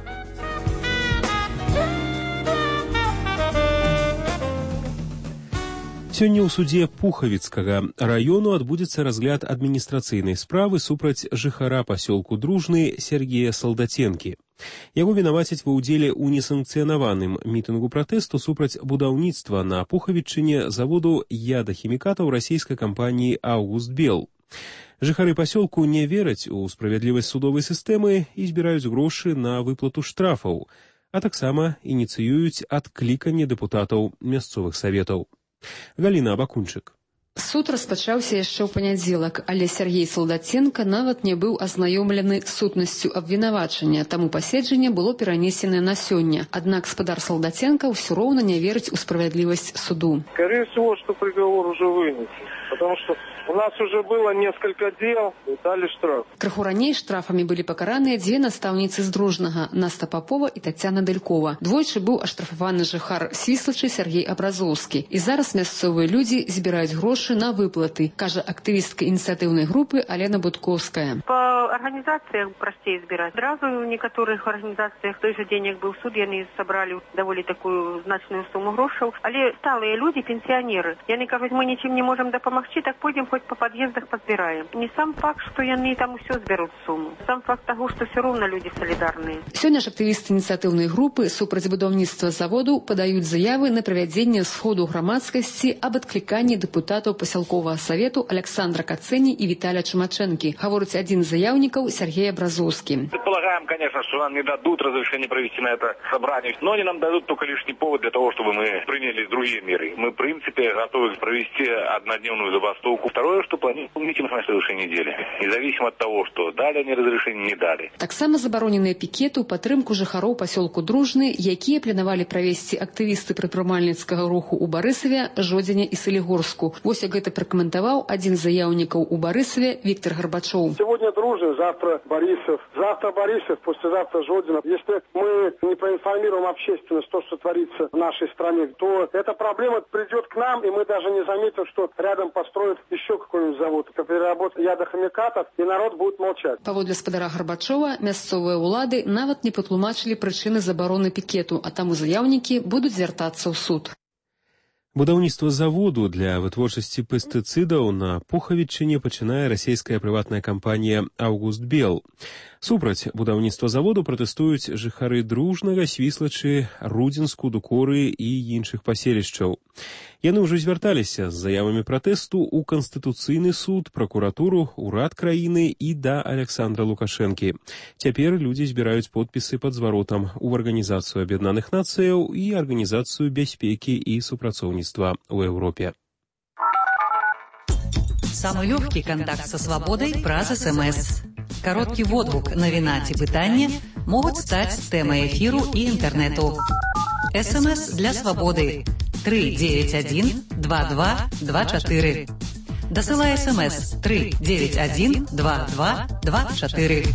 Сёння ў судзе Пухавіцкага раёну адбудзецца разгляд адміністрацыйнай справы супраць жыхара пасёлку Дружны Сергея Салдаценкі. Яго вінавацяць ва ўдзеле ў несанкцыянаваным мітынгу пратэсту супраць будаўніцтва на Пухавіччыне заводу ядахімікатаў расійскай кампаніі «Аугустбел». Жыхары пасёлку не вераць у справядлівасць судовай сістэмы і збіраюць грошы на выплату штрафаў, а таксама ініцыююць адкліканне дэпутатаў мясцовых саветаў. Галіна Абакунчык. Суд распачаўся яшчэ ў панядзелак, але Сергей Салдаценко нават не быў азнаёмлены з сутнасцю абвінавачання, таму паседжанне было перанесенае на сёння. Аднак спадар Салдаценко ўсё роўна не верыць у справядлівасць суду. Скорее всего, что приговор уже вынесен, потому что у нас уже было несколько дел, и дали штраф. Крыху раней штрафамі былі пакараныя дзве настаўніцы з Дружнага, Наста Попова і Тацяна Дэлькова. Двойчы быў аштрафаваны жыхар Свіслачы Сергей Абразоўскі. І зараз мясцовыя людзі збіраюць грошы на выплаты, кажа актывістка ініцыятыўнай групы Алена Будковская. По организациям простей збирать. Сразу в некоторых организациях той же денег был суд, яны собрали довольно такую значную сумму грошей. Але сталые люди, пенсионеры, яны кажуть, мы ничем не можем допомогти, так пойдем хоть по подъездах подбираем. Не сам факт, что яны там все зберут сумму. Сам факт того, что все равно люди солидарные. Сёння ж актывісты ініцыятыўнай групы супраць будаўніцтва заводу падаюць заявы на правядзенне сходу грамадскасці аб адкліканні дэпутатаў пасялковага савету Александра Кацэні і Віталя Чумачэнкі, гаворыць адзін з заяўнікаў Сергей Абразоўскі. Предполагаем, конечно, что нам не дадут разрешение провести на это собрание, но они нам дадут только лишний повод для того, чтобы мы приняли другие меры. Мы, в принципе, готовы провести однодневную забастовку. Второе, что планируем митинг на следующей неделе, независимо от того, что дали они разрешение, не дали. Таксама забароненыя пікеты ў падтрымку жыхароў пасёлку Дружны, якія планавалі правесці актывісты прадпрымальніцкага руху ў Барысаве, Жодзіне і Салігорску. Вось як гэта пракаментаваў адзін з заяўнікаў у Барысаве Виктор Горбачов. Сегодня Дружный, завтра Борисов, послезавтра Жодина. Если мы не проинформируем общественность, то, что творится в нашей стране, то эта проблема придет к нам, и мы даже не заметим, что рядом построят еще какой-нибудь завод, по переработке ядохимикатов, и народ будет молчать. Паводле спадара Горбачова, мясцовыя ўлады нават не патлумачылі прычыны забароны пікету, а таму заяўнікі будуць звяртацца ў суд. Будаўніцтва заводу для вытворчасці пестыцыдаў на Пухавічыне пачынае расійская прыватная кампанія «Аўгуст Бел». Супраць будаўніцтва заводу пратэстуюць жыхары Дружнага, Свіслачы, Рудзінску, Дукоры і іншых паселішчаў. Яны ўжо звярталіся з заявамі пратэсту ў Канстытуцыйны суд, пракуратуру, урад краіны і да Александра Лукашэнкі. Цяпер людзі збіраюць подпісы пад зваротам у Арганізацыю Аб'яднаных Нацыяў і Арганізацыю бяспекі і супрацоўніцтва ў Еўропе. Самый легкий контакт со свободой праз СМС. Короткий водгук, навіна ці пытанне могуць стаць тэмай эфіру і інтэрнэту. СМС для свободы 391-2224. Дасылай СМС 391-2224.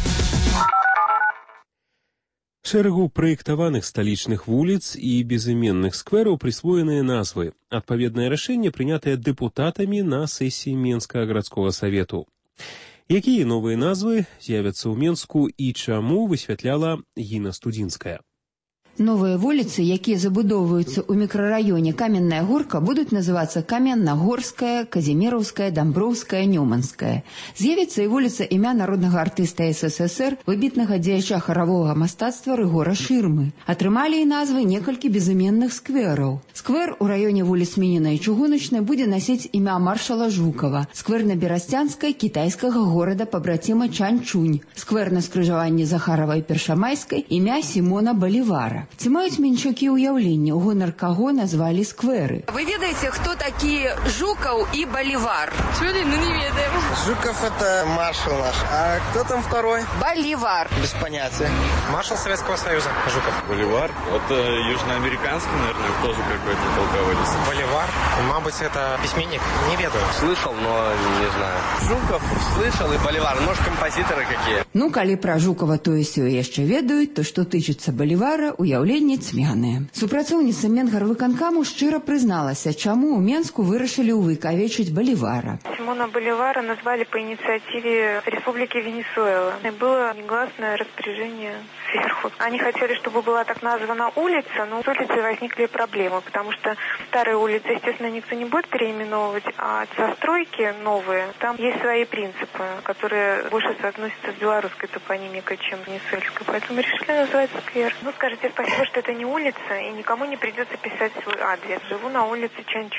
Шэрагу праектаваных сталічных вуліц і безыменных сквераў прысвоеныя назвы. Адпаведнае рашэнне прынятае дэпутатамі на сесіі Менскага гарадскога савету. Якія новыя назвы з'явяцца ў Менску і чаму, высвятляла Гіна Студзінская. Новыя вуліцы, якія забудоўваюцца ў мікрараёне Каменная Горка, будуць называцца Каменна-Горская, Казіміраўская, Дамброўская, Нёманская. З'явіцца і вуліца імя народнага артыста СССР, выбітнага дзеяча харавога мастацтва Рыгора Шырмы. Атрымалі і назвы некалькі безыменных сквераў. Сквер у раёне вуліц Мініна і Чыгуначнай будзе насіць імя маршала Жукава. Сквер на Берасцянскай, кітайскага горада пабраціма Чанчунь. Сквер на скрыжаванні Захарава і Першамайскай імя Сімона Балівара. Ці маюць менчукі ўяўлення, у гонар каго назвалі скверы? Вы ведаеце, хто такі Жукаў і Балівар? Чули? Ну не ведаем. Жуков это маршал наш. А кто там второй? Балівар. Без понятия. Маршал Советского Союза. Жуков. Боливар. Это южноамериканский, наверное, тоже какой-то полководец. Боливар. Мабуть, это письменник. Не ведаю. Слышал, но не знаю. Жуков слышал и Боливар. Может, композиторы какие? Ну, калі пра Жукава тое сё яшчэ ведаюць, то што тычыцца Балівара, уяўленне цьмянае. Супрацоўніца Менгарвыканкаму шчыра прызналася, чаму ў Менску вырашылі увыкавечыць Балівара. Симона Боливара назвали по инициативе Республики Венесуэла. И было негласное распоряжение сверху. Они хотели, чтобы была так названа улица, но с улицей возникли проблемы, потому что старые улицы, естественно, никто не будет переименовывать, а застройки новые, там есть свои принципы, которые больше соотносятся с белорусской топонимикой, чем венесуэльской. Поэтому решили назвать сквер. Ну, скажите спасибо, что это не улица, и никому не придется писать свой адрес. Живу на улице Чанчунь.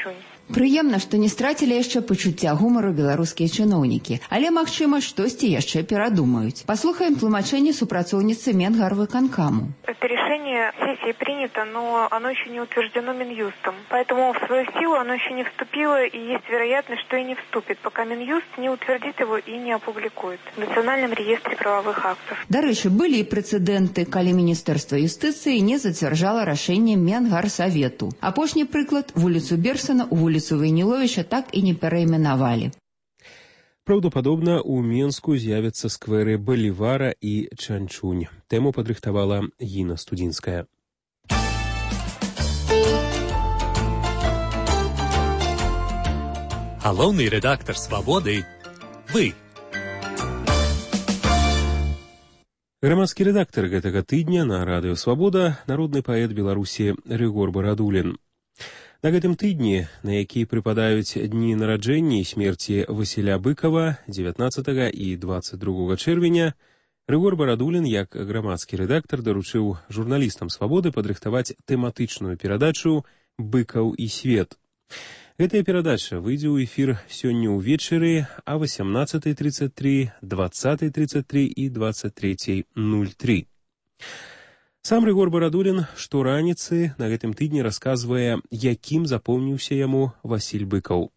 Прыемна, што не страцілі яшчэ пачуцця гумару беларускія чыноўнікі, але, магчыма, штосьці яшчэ перадумаюць. Паслухаем тлумачэнне супрацоўніцы Менгарвыканкаму. Это решение сессии принято, но оно еще не утверждено Минюстом. Поэтому в свою силу оно еще не вступило, и есть вероятность, что и не вступит, пока Минюст не утвердит его и не опубликует в Национальном реестре правовых актов. Дарэчы, былі прэцэдэнты, калі Міністэрства юстыцыі не зацвярджала рашэнне Менгарсавету. Апошні прыклад, вуліцу Берсена у вуліцу Вайніловіча так і не перайменавалі. Праўдападобна, у Менску з'явяцца скверы Балівара і Чанчунь. Тэму падрыхтавала Гіна Студзінская. Галоўны рэдактар «Свабоды» – вы. Грамадскі рэдактар гэтага тыдня на радыё «Свабода» народны паэт Беларусі Рыгор Барадулін. На гэтым тыдні, на які прыпадаюць дні нараджэння і смерці Васіля Быкова 19 і 22 чэрвеня, Рыгор Барадулін, як грамадскі рэдактар, даручыў журналістам «Свабоды» падрыхтаваць тэматычную перадачу «Быкаў і свет». Гэтая перадача выйдзе ў эфір сёння ўвечары а 18:33, 20:33 і 23:03. Сам Рыгор Барадулін штораніцы на гэтым тыдні расказвае, якім запомніўся яму Васіль Быкаў.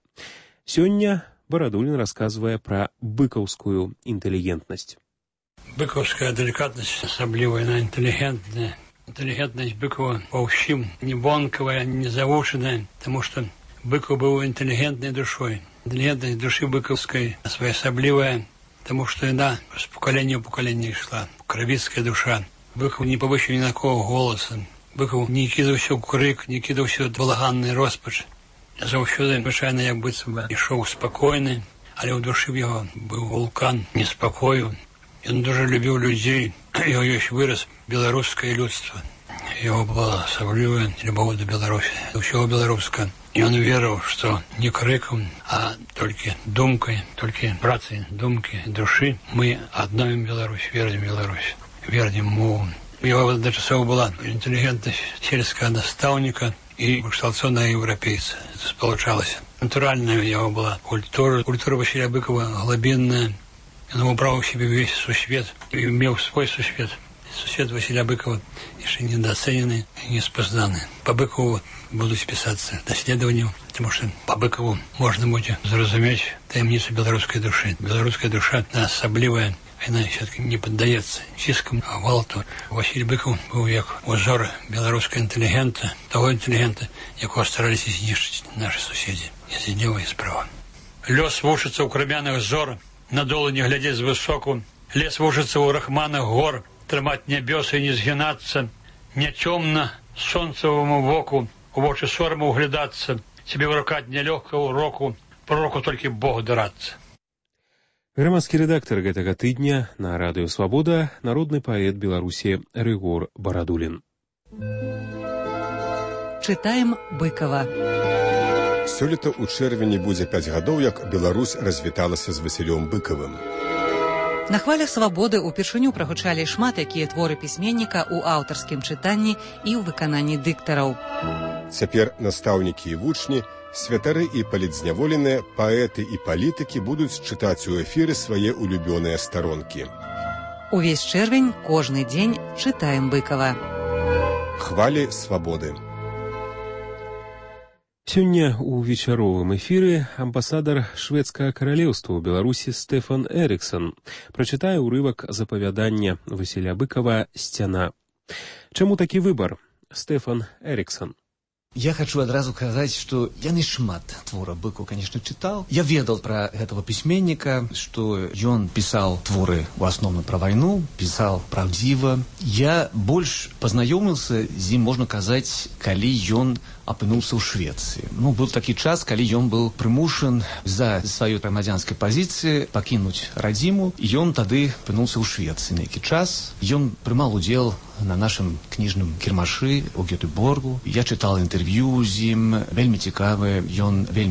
Сёння Барадулін расказвае пра быкаўскую інтэлігентнасць. Быкаўская делікатнасць асаблівая, она інтэлігентная. Інтэлігентнасць Быкова па ўсім не вонкавая, не завушаная, таму што Быкаў быў інтэлігентнай душой. Інтэлігентнасць душы быкаўскай своеасаблівая, таму што яна з пакалення ў пакаленне ішла. Кравіцкая душа. Быкаў не павышыў ні на кого голаса. Быкаў не кідаўся ў крык, не кідаўся ў балаганны роспач. Заўсёды, звычайна, як быццам ішоў спакойны, але ў душы ў яго быў вулкан неспакою. Ён дуже любіў людзей. Яго ёсць выраз беларускае людства. Яго была асаблівая любоў да Беларусі, да ўсяго беларуска. Ён верыў, што не крыкам, а толькі думкай, толькі працай думкі душы мы адновім Беларусь, вернем Беларусь. Вернем мову. Его адначасова была інтэлігентнасць сельскага настаўніка і кшталцоўнага еўрапейца. Это спалучалася. Натуральная яго была культура. Культура Васіля Быкова глыбінная. Ён убраў у сябе ўвесь сусвет і меў свой сусвет. Сусвет Васіля Быкова яшчэ недоацэнены і неспазнаны. Па Быкову будуць пісацца даследаванні, таму што па Быкову можна будзе зразумець таямніцу беларускай душы. Беларуская душа асаблівая. Яна все-таки не паддаецца ціскам гвалту. Васіль Быкаў быў як узор беларускай інтэлігента, таго інтэлігента, якога стараліся знішчыць нашы суседзі. І злева, і справа. Лёс вушыцца ў крамяных зор, на долу не глядзець звысоку. Лес вушыцца ў рахманах гор, трымаць нябёсы і не згінацца. Не цёмна сонцаваму воку, у вочы сорму ўглядацца. Цябе вырукаць нялёгка ў року, пророку толькі Богу дарацца. Грамадскі рэдактар гэтага тыдня на радыё «Свабода» народны паэт Беларусі Рыгор Барадулін. Чытаем Быкава. Сёлета ў чэрвені будзе 5 гадоў, як Беларусь развіталася з Васілём Быкавым. На хвалях «Свабоды» упершыню прагучалі шмат якія творы пісьменніка ў аўтарскім чытанні і ў выкананні дыктараў. Цяпер настаўнікі і вучні, святары і палітзняволеныя, паэты і палітыкі будуць чытаць у эфіры свае улюбёныя старонкі. Увесь чэрвень, кожны дзень чытаем Быкава. Хвалі свабоды. Сёння ў вечаровым эфіры амбасадар шведскага каралеўства ў Беларусі Стефан Эриксон прачытае ўрывак з апавядання Васіля Быкава «Сцяна». Чаму такі выбар? Стефан Эриксон. Я хочу адразу казаць, што я не шмат твора Быкаў, конечно, чытаў. Я ведал пра гэтага пісьменніка, што ён пісаў творы ў асноўным пра вайну, пісаў праўдзіва. Я больш пазнаёміўся з ім, можна казаць, калі ён апынуўся ў Швецыі. Быў такі час, калі ён быў прымушан за сваёй грамадзянскай пазіцыі пакінуць радзіму, і ён тады апынуўся ў Швецыі. На які час ён прымаў удзел на нашым кніжным кірмашы ў Гётэборгу. Я чытал інтэрв'ю з ім, вельмі цікавае, ён вельмі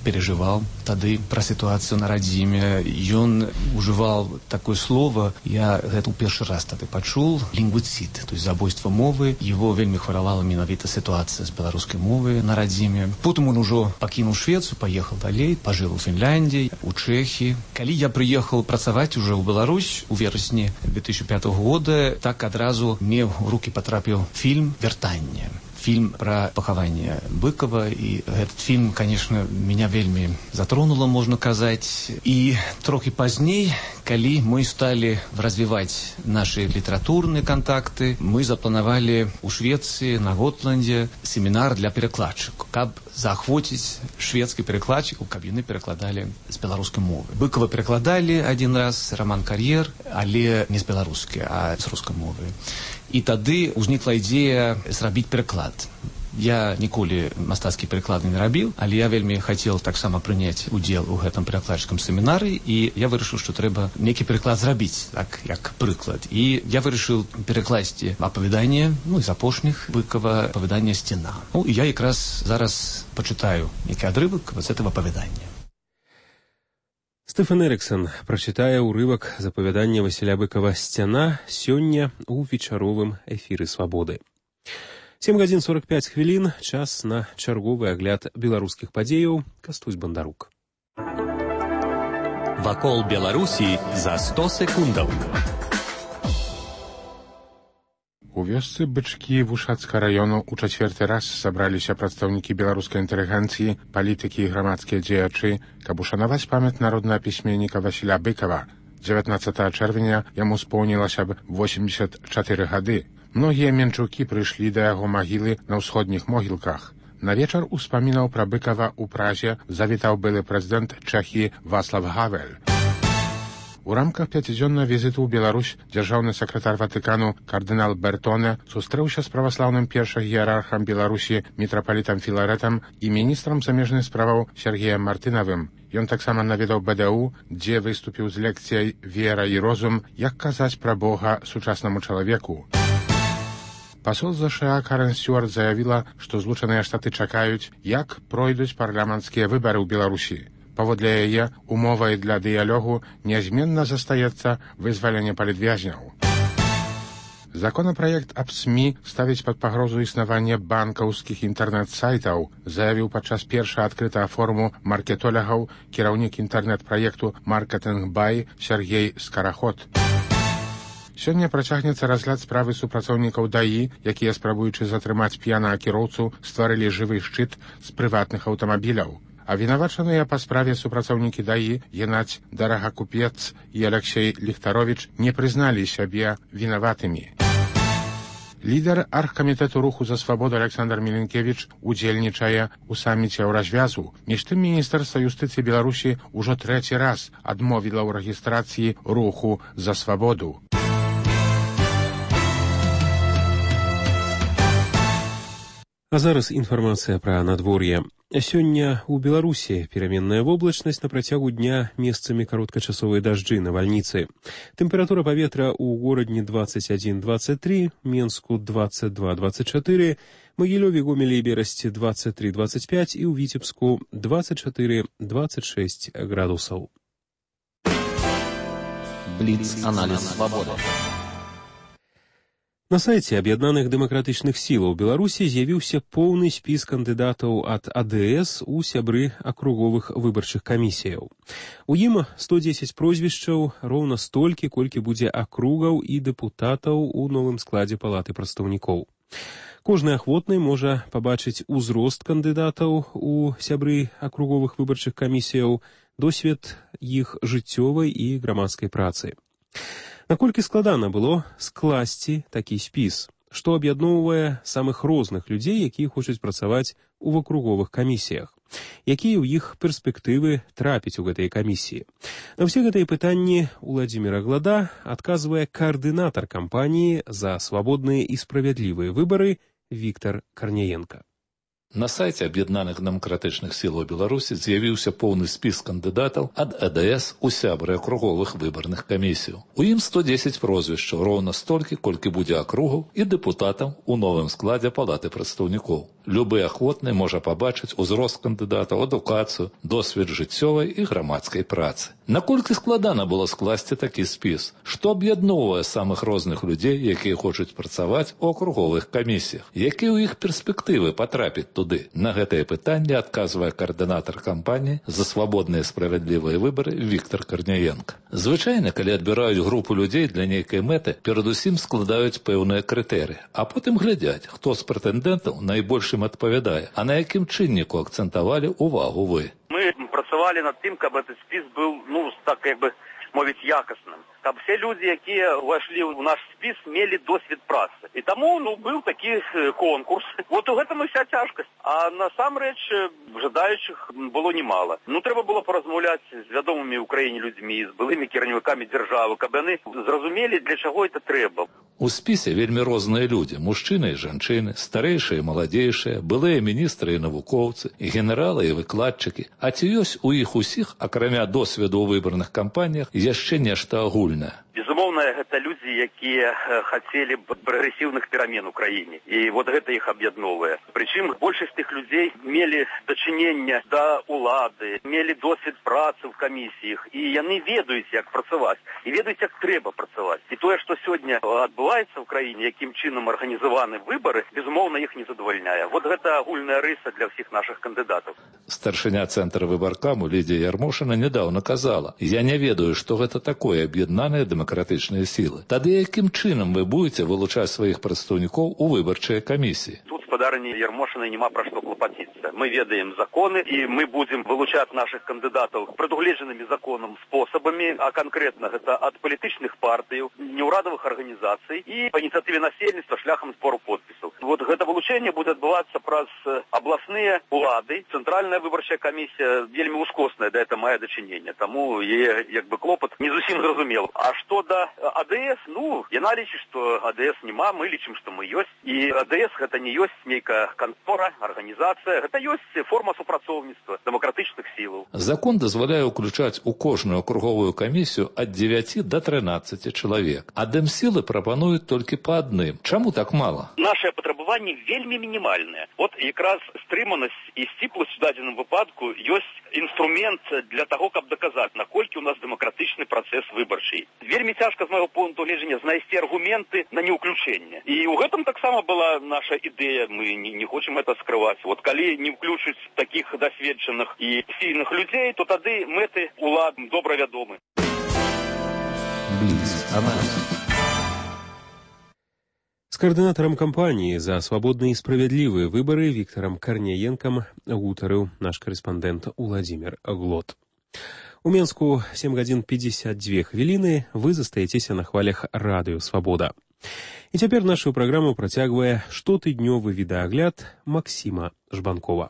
переживал тады пра ситуацию на радзіме. Ён ужывал такое слово, я гэта ў першы раз тады пачул, лінгвіцид, то есть забойство мовы. Его вельмі хваравала менавіта ситуация с беларускай мовы на радзіме. Потым он ужо пакінуў Швецию, поехал далей, пожил у Фінляндии, у Чехии. Калі я приехал працаваць уже ў Беларусь у верасні 2005 года, так адразу мне ў руки потрапіў фильм «Вяртанне». Фильм про пахаванне Быкова, и этот фильм, конечно, меня вельмі затронуло, можно казать. И трохи поздней, калі мы стали развивать наши литературные контакты, мы заплановали у Швеции на Готланде семинар для перекладчиков, каб заахвоціць шведских перекладчиков, каб яны перекладали с беларускай мовы. Быкова перекладали один раз, роман «Кар'ер», але не с беларускай, а с рускай мовы. І тады ўзнікла ідзея зрабіць пераклад. Я ніколі мастацкі пераклад не рабіў, але я вельмі хацеў таксама прыняць удзел у гэтым перакладчыкам семінары, і я вырашыў, што трэба нейкі пераклад зрабіць, так як прыклад. І я вырашыў перакласці апавяданне, з апошніх Быкова, апавяданне «Сцена». І я якраз зараз пачытаю нейкі адрывак з этого апавядання. Стэфан Эрыксон прачытае ўрывак з апавядання Васіля Быкова «Сцяна» сёння ў вечаровым эфіры «Свабоды». 7 гадзін 45 хвілін, час на чарговы агляд беларускіх падзеяў. Кастусь Бандарук. Вакол Беларусі за 100 секундаў. У вёсцы Бычкі Вушацкага раёну ў чацвёрты раз сабраліся прадстаўнікі беларускай інтэлігенцыі, палітыкі і грамадскія дзеячы, каб ушанаваць памяць народнага пісьменніка Васіля Быкова. 19 чэрвеня яму споўнілася б 84 гады. Многія менчукі прыйшлі да яго магілы на ўсходніх могілках. На вечар успамінаў пра Быкова ў Празе завітаў былы прэзідэнт Чэхіі Вацлав Гавел. У рамках пяцідзённага візіту ў Беларусь дзяржаўны сакратар Ватыкану кардынал Бертоне сустрэўся з праваслаўным першым іерархам Беларусі мітрапалітам Філарэтам і міністрам замежных справаў Сергеем Мартынавым. Ён таксама наведаў БДУ, дзе выступіў з лекцыяй «Вера і розум. Як казаць пра Бога сучаснаму чалавеку». Пасол ЗША Карен Стюарт заявіла, што Злучаныя Штаты чакаюць, як пройдуць парламенцкія выбары ў Беларусі. Паводле яе, умовай для дыялогу нязменна застаецца вызваленне палітвязняў. Законапраект аб СМІ ставіць пад пагрозу існаванне банкаўскіх інтэрнэт-сайтаў, заявіў падчас першага адкрытага форуму маркетолягаў кіраўнік інтэрнэт-праекту «Маркетинг Бай» Сергей Скараход. Сёння працягнецца разгляд справы супрацоўнікаў ДАІ, якія, спрабуючы затрымаць п'янага кіроўцу, стварылі жывы шчыт з прыватных аўтамабіляў. А вінавачаныя па справе супрацоўнікі ДАІ Геннадзь Дарагакупец і Алексей Ліхтаровіч не прызналі сябе вінаватымі. Лідар аргкамітэту руху за свабоду Александр Міленкевіч удзельнічае ў саміце Еўразвязу. Між тым, Міністэрства юстыцыі Беларусі ўжо трэці раз адмовіла ў рэгістрацыі руху за свабоду. А зараз інфармацыя пра надвор'е. Сёння ў Беларусі пераменная воблачнасць, на працягу дня месцамі кароткачасовыя дажджы, навальніцы. Тэмпература паветра ў горадні 21-23, Менску 22-24, Магілёве, Гомелі і Берасці 23-25 і ў Віцебску 24-26 градусаў. Бліц-аналіз свабоды. На сайце Аб'яднаных дэмакратычных сілаў Беларусі з'явіўся поўны спіс кандыдатаў ад АДС у сябры акруговых выбарчых камісіяў. У ім 110 прозвішчаў, роўна столькі, колькі будзе акругаў і дэпутатаў у новым складзе палаты прадстаўнікоў. Кожны ахвотны можа пабачыць узрост кандыдатаў у сябры акруговых выбарчых камісіяў, досвед іх жыццёвай і грамадскай працы. Наколькі складана было скласці такі спіс, што аб'ядноўвае самых розных людзей, якія хочуць працаваць у акруговых камісіях, якія ў іх перспектывы трапіць у гэтыя камісіі. На ўсе гэтыя пытанні Уладзіміра Глада адказвае каардынатар кампаніі за свабодныя і справядлівыя выбары Віктар Карняенка. На сайце Аб'яднаных дэмакратычных сілаў Беларусі з'явіўся поўны спіс кандыдатаў ад АДС у сябры акруговых выбарных камісіяў. У ім 110 прозвішчаў, роўна столькі, колькі будзе акругаў і дэпутатаў у новым складзе Палаты прадстаўнікоў. Любы ахвотны можа пабачыць узрост кандыдатаў, адукацыю, досвед жыццёвай і грамадскай працы. Наколькі складана было скласці такі спіс? Што аб'ядноўвае самых розных людзей, якія хочуць працаваць у акруговых камісіях? Якія ў іх перспектывы патрапіць туды? На гэтае пытанне адказвае каардынатар кампаніі «За свабодныя справядлівыя выбары» Віктор Карняенко. Звычайна, калі адбіраюць групу людзей для нейкай мэты, перадусім складаюць пэўныя крытэрыі, а потым глядзяць, хто з прэтэндэнтаў найбольш ім адпавядае, а на якім чынніку акцэнтавалі увагу вы. Мы працавалі над тым, каб гэты спіс быў, так як бы мовіць, якасным. Каб все люди, якія ўвайшлі ў наш спіс, мелі досвед працы. І таму, быў такі конкурс. Вот у гэтым і вся цяжкасць. А насамрэч жадаючых было немало. Трэба было паразмаўляць з вядомымі ў краіне людзьмі, з былымі кіраўнікамі дзяржавы, каб яны зразумелі, для чаго это трэба. У спісе вельмі розныя людзі, мужчыны і жанчыны, старэйшыя і маладзейшыя, былыя міністры і навукоўцы, і генералы і выкладчыкі. А ці ёсць у іх усіх, акрамя досведу ў выбарных кампаніях, яшчэ нешта агульнае? Безумоўна, гэта людзі, якія хацелі б прагрэсіўных перамен у краіне. І вот гэта іх аб'ядноўвае. Прычым большасць тых людзей мелі дачынення да улады, мелі досвед працы ў камісіях, і яны ведаюць, як працаваць, і ведаюць, як трэба працаваць. І тое, што сёння адбываецца ў краіне, якім чынам арганізаваны выбары, безумоўна, іх не задавальняе. Вот гэта агульная рыса для ўсіх нашых кандыдатаў. Старшыня цэнтра выбаркаму Лідія Ярмошына нядаўна казала: «Я не ведаю, што гэта такое аб'яднаныя дэмакратычныя сілы». Тады якім чынам вы будете вылучаць сваіх прадстаўнікоў у выбарчыя камісіі? Тут спадарні Ярмошынай няма пра што клапаціцца. Мы ведаем законы, і мы будзем вылучаць нашых кандыдатаў прадугледжанымі законам спосабамі, а канкрэтна гэта ад палітычных партыяў, неўрадавых арганізацый і па ініцыятыве насельніцтва шляхам збору подпісаў. Вот гэта вылучэнне будзе адбывацца праз абласныя улады. Цэнтральная выбарчая камісія вельмі ускосная да гэта мае дачынення, таму яе клопат не зусім зразумел. А што да АДС, яна лічыць, што АДС няма, мы лічым, што мы ёсць. І АДС гэта не ёсць нейкая кантора, арганізацыя, гэта ёсць форма супрацоўніцтва дэмакратычных сілаў. Закон дазваляе ўключаць у кожную акруговую камісію ад 9 до 13 чалавек. А дэмсілы прапануюць толькі па адным. Чаму так мала? Нашыя патрабаванні вельмі мінімальныя. Вот якраз стрыманасць і сціпласць у дадзеным выпадку ёсць інструмент для таго, каб даказаць, наколькі у нас дэмакратычны працэс выбарчы. Вельмі цяжка з майго пункту гледжання знайсці аргументы на неўключэнне. І ў гэтым таксама была наша ідэя, мы не хочам это скрываць. Вот калі не ўключыць такіх дасведчаных і сільных людзей, то тады мэты улад добра вядомы. С координатором кампании «За свободные и справедливые выборы» Виктором Карняенком гутарыў наш корреспондент Владимир Глот. У Менску 7 гадзін 52 хвіліны. Вы застаецеся на хвалях радыё «Свабода». І цяпер нашу праграму працягвае штотыднёвы відэагляд Максима Жбанкова.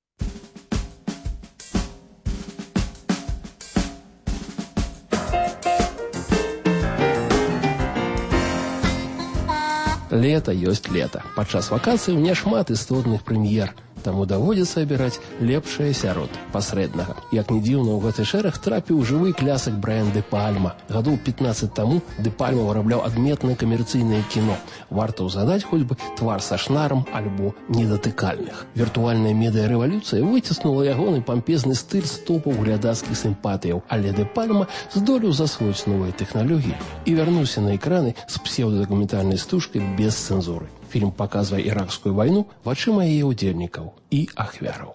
Лето ёсць лето. Падчас вакацыі няшмат істотных прэм'ер, таму даводзіцца абіраць лепшае сярод пасрэднага. Як не дзіўна, у гэты шэраг трапіў жывы клясак Брайан Дэ Пальма. Гадоў 15 таму Дэ Пальма вырабляў адметнае камерцыйнае кіно. Варта ўзгадаць хоць бы «Твар са шнарам» альбо «Недатыкальных». Віртуальная медыарэвалюцыя выціснула ягоны пампезны стыль з топаў глядацкіх сімпатыяў, але Дэ Пальма здолеў засвоіць новыя тэхналогіі і вярнуўся на экраны з псеўдадакументальнай стужкай без цэнзуры. Фільм паказвае іракскую вайну вачыма яе ўдзельнікаў і ахвяраў.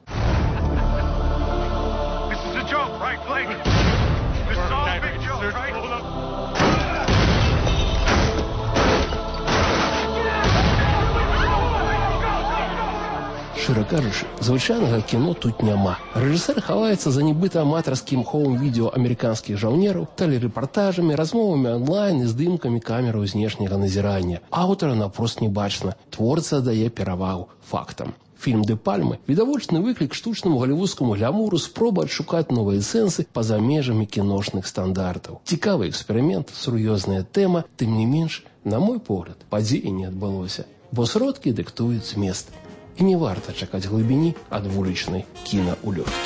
Шчыра кажучы, звычайнага кіно тут няма. Рэжысэр хаваецца за нібыта аматарскім хоум-відео амерыканскіх жаўнераў, тэлерэпартажамі, размовамі онлайн і здымкамі камераў знешняга назірання. Аўтара наўпрост не бачна. Творца дае перавагу фактам. Фільм «Дэ Пальмы» – відавочны выклік штучнаму галівудскаму глямуру, спроба адшукаць новыя сэнсы па-за межамі кіношных стандартаў. Цікавы эксперымент, сур'ёзная тэма, тым не менш, на мой погляд, падзеі не адбылося, бо сродкі дыктуюць змест. і не варта чакаць глыбіні ад вулічнай кінаулёткі.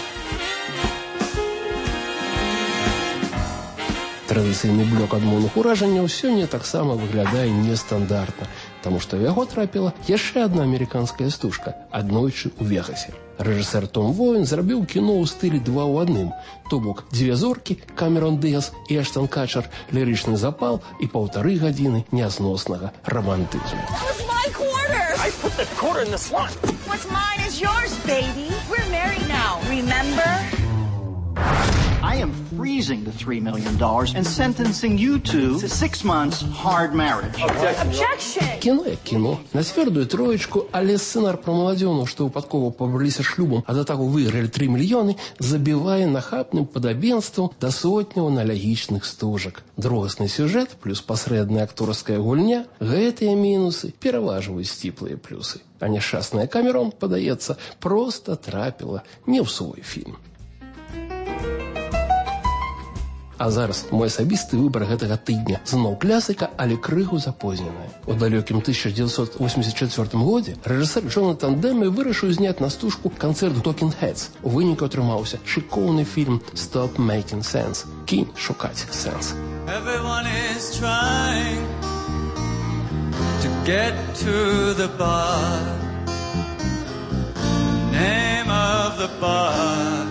Традыцыйны блок адмоўных уражанняў сёння таксама выглядае нестандартна, таму што ў яго трапіла яшчэ адна амерыканская стужка, аднойчы ў Вегасе. Рэжысэр Том Воін зрабіў кіно ў стылі 2 ў 1, то бок 2 зоркі, Камерон Дыяс і Эштон Катчер, лірычны запал і 1,5 гадзіны нязноснага рамантызму. I put the quarter in the slot. What's mine is yours, baby. We're married now, remember? I am freezing the $3 million and sentencing you two to 6 months hard marriage. Objection! Кіно як кіно. На цвёрдую троечку, але сцэнар пра маладзёнаў, што выпадкова пабраліся шлюбам, а да таго выйгралі 3 мільёны, забівае нахабным падабенствам да сотняў аналагічных стужак. Другасны сюжэт плюс пасрэдная акторская гульня – гэтыя мінусы пераважваюць сціплыя плюсы. А няшчасная Камерон, падаецца, проста трапіла не ў свой фільм. А зараз мой асабісты выбар гэтага тыдня. Зноў клясыка, але крыху запозненая. У далёкім 1984 годзе рэжысэр Джонатан Дэмэ вырашыў зняць на стужку канцэрт Talking Heads. У выніку атрымаўся шыкоўны фільм «Stop Making Sense» – «Кінь шукаць сэнс». Everyone is trying to get to the bar. Name of the bar.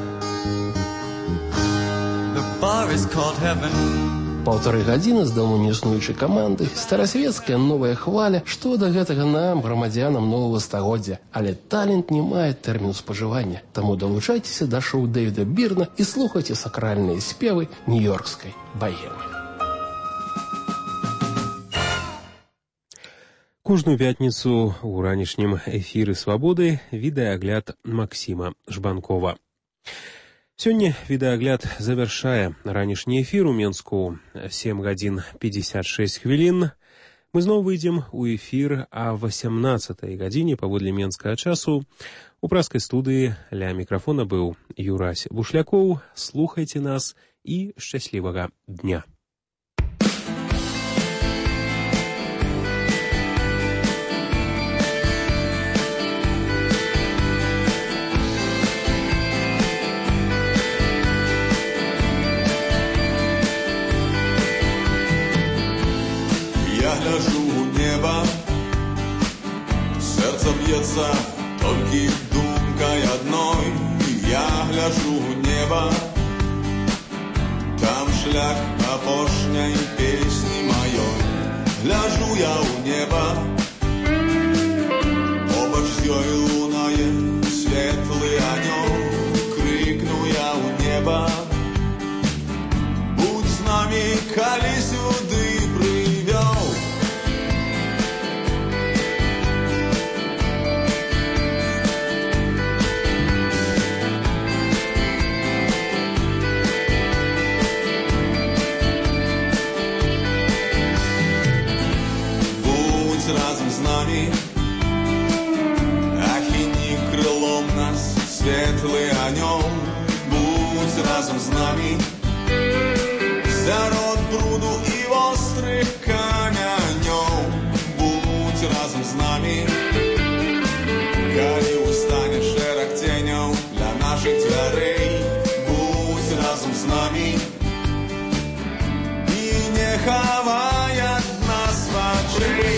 Паўтары гадзіны з дому неіснуючай каманды, старасвецкая новая хваля, што да гэтага нам, грамадзянам новага стагоддзя. Але талент не мае тэрміну спажывання. Таму далучайцеся да шоу Дэвіда Бірна і слухайце сакральныя спевы нью-йоркскай богемы. Кожную пятніцу ў ранішнім эфіры «Свабоды» відэаагляд Максіма Жбанкова. Сёння відэаагляд завяршае ранішні эфір у Менску 7 гадзін 56 хвілін. Мы зноў выйдзем у эфір а 18 гадзіне паводле менскага часу. У праскай студыі ля мікрафона быў Юрась Бушлякоў. Слухайце нас і шчаслівага дня. Гляжу у неба, сердце бьется только думкой одной. Я гляжу у неба, там шлях опошняй песни моей. Гляжу я у неба, побач з ёй лунае светлый анёл. Крикну я у неба, будь з нами, калі сюды прывёл. Разом с нами, ахини крылом нас, светлый анёл. Будь разом с нами, сярод бруду и острых камянёў. Будь разом с нами, калі устане шэраг ценяў для наших дзвярэй. Будь разом с нами и не хавай ад нас вачэй.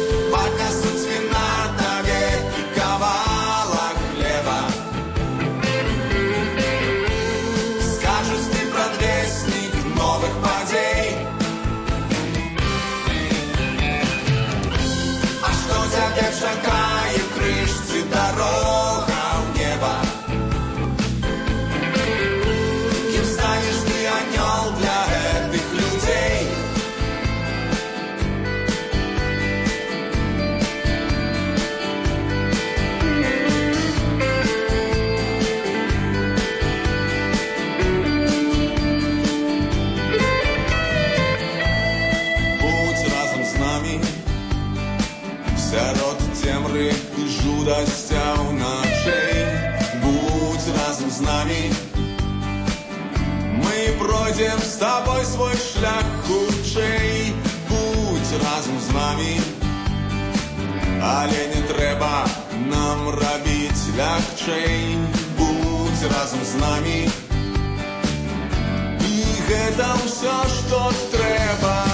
Шагає в крышцы дорога в небо. Кем станешь ты, анёл, для этих людей? Будь разом с нами, сярод цемры и жудасцяў ночей. Будь разом с нами, мы пройдем с тобой свой шлях хутчэй. Будь разом с нами, але не трэба нам рабіць лягчэй, будь разам з намі. І гэта ўсё, што трэба.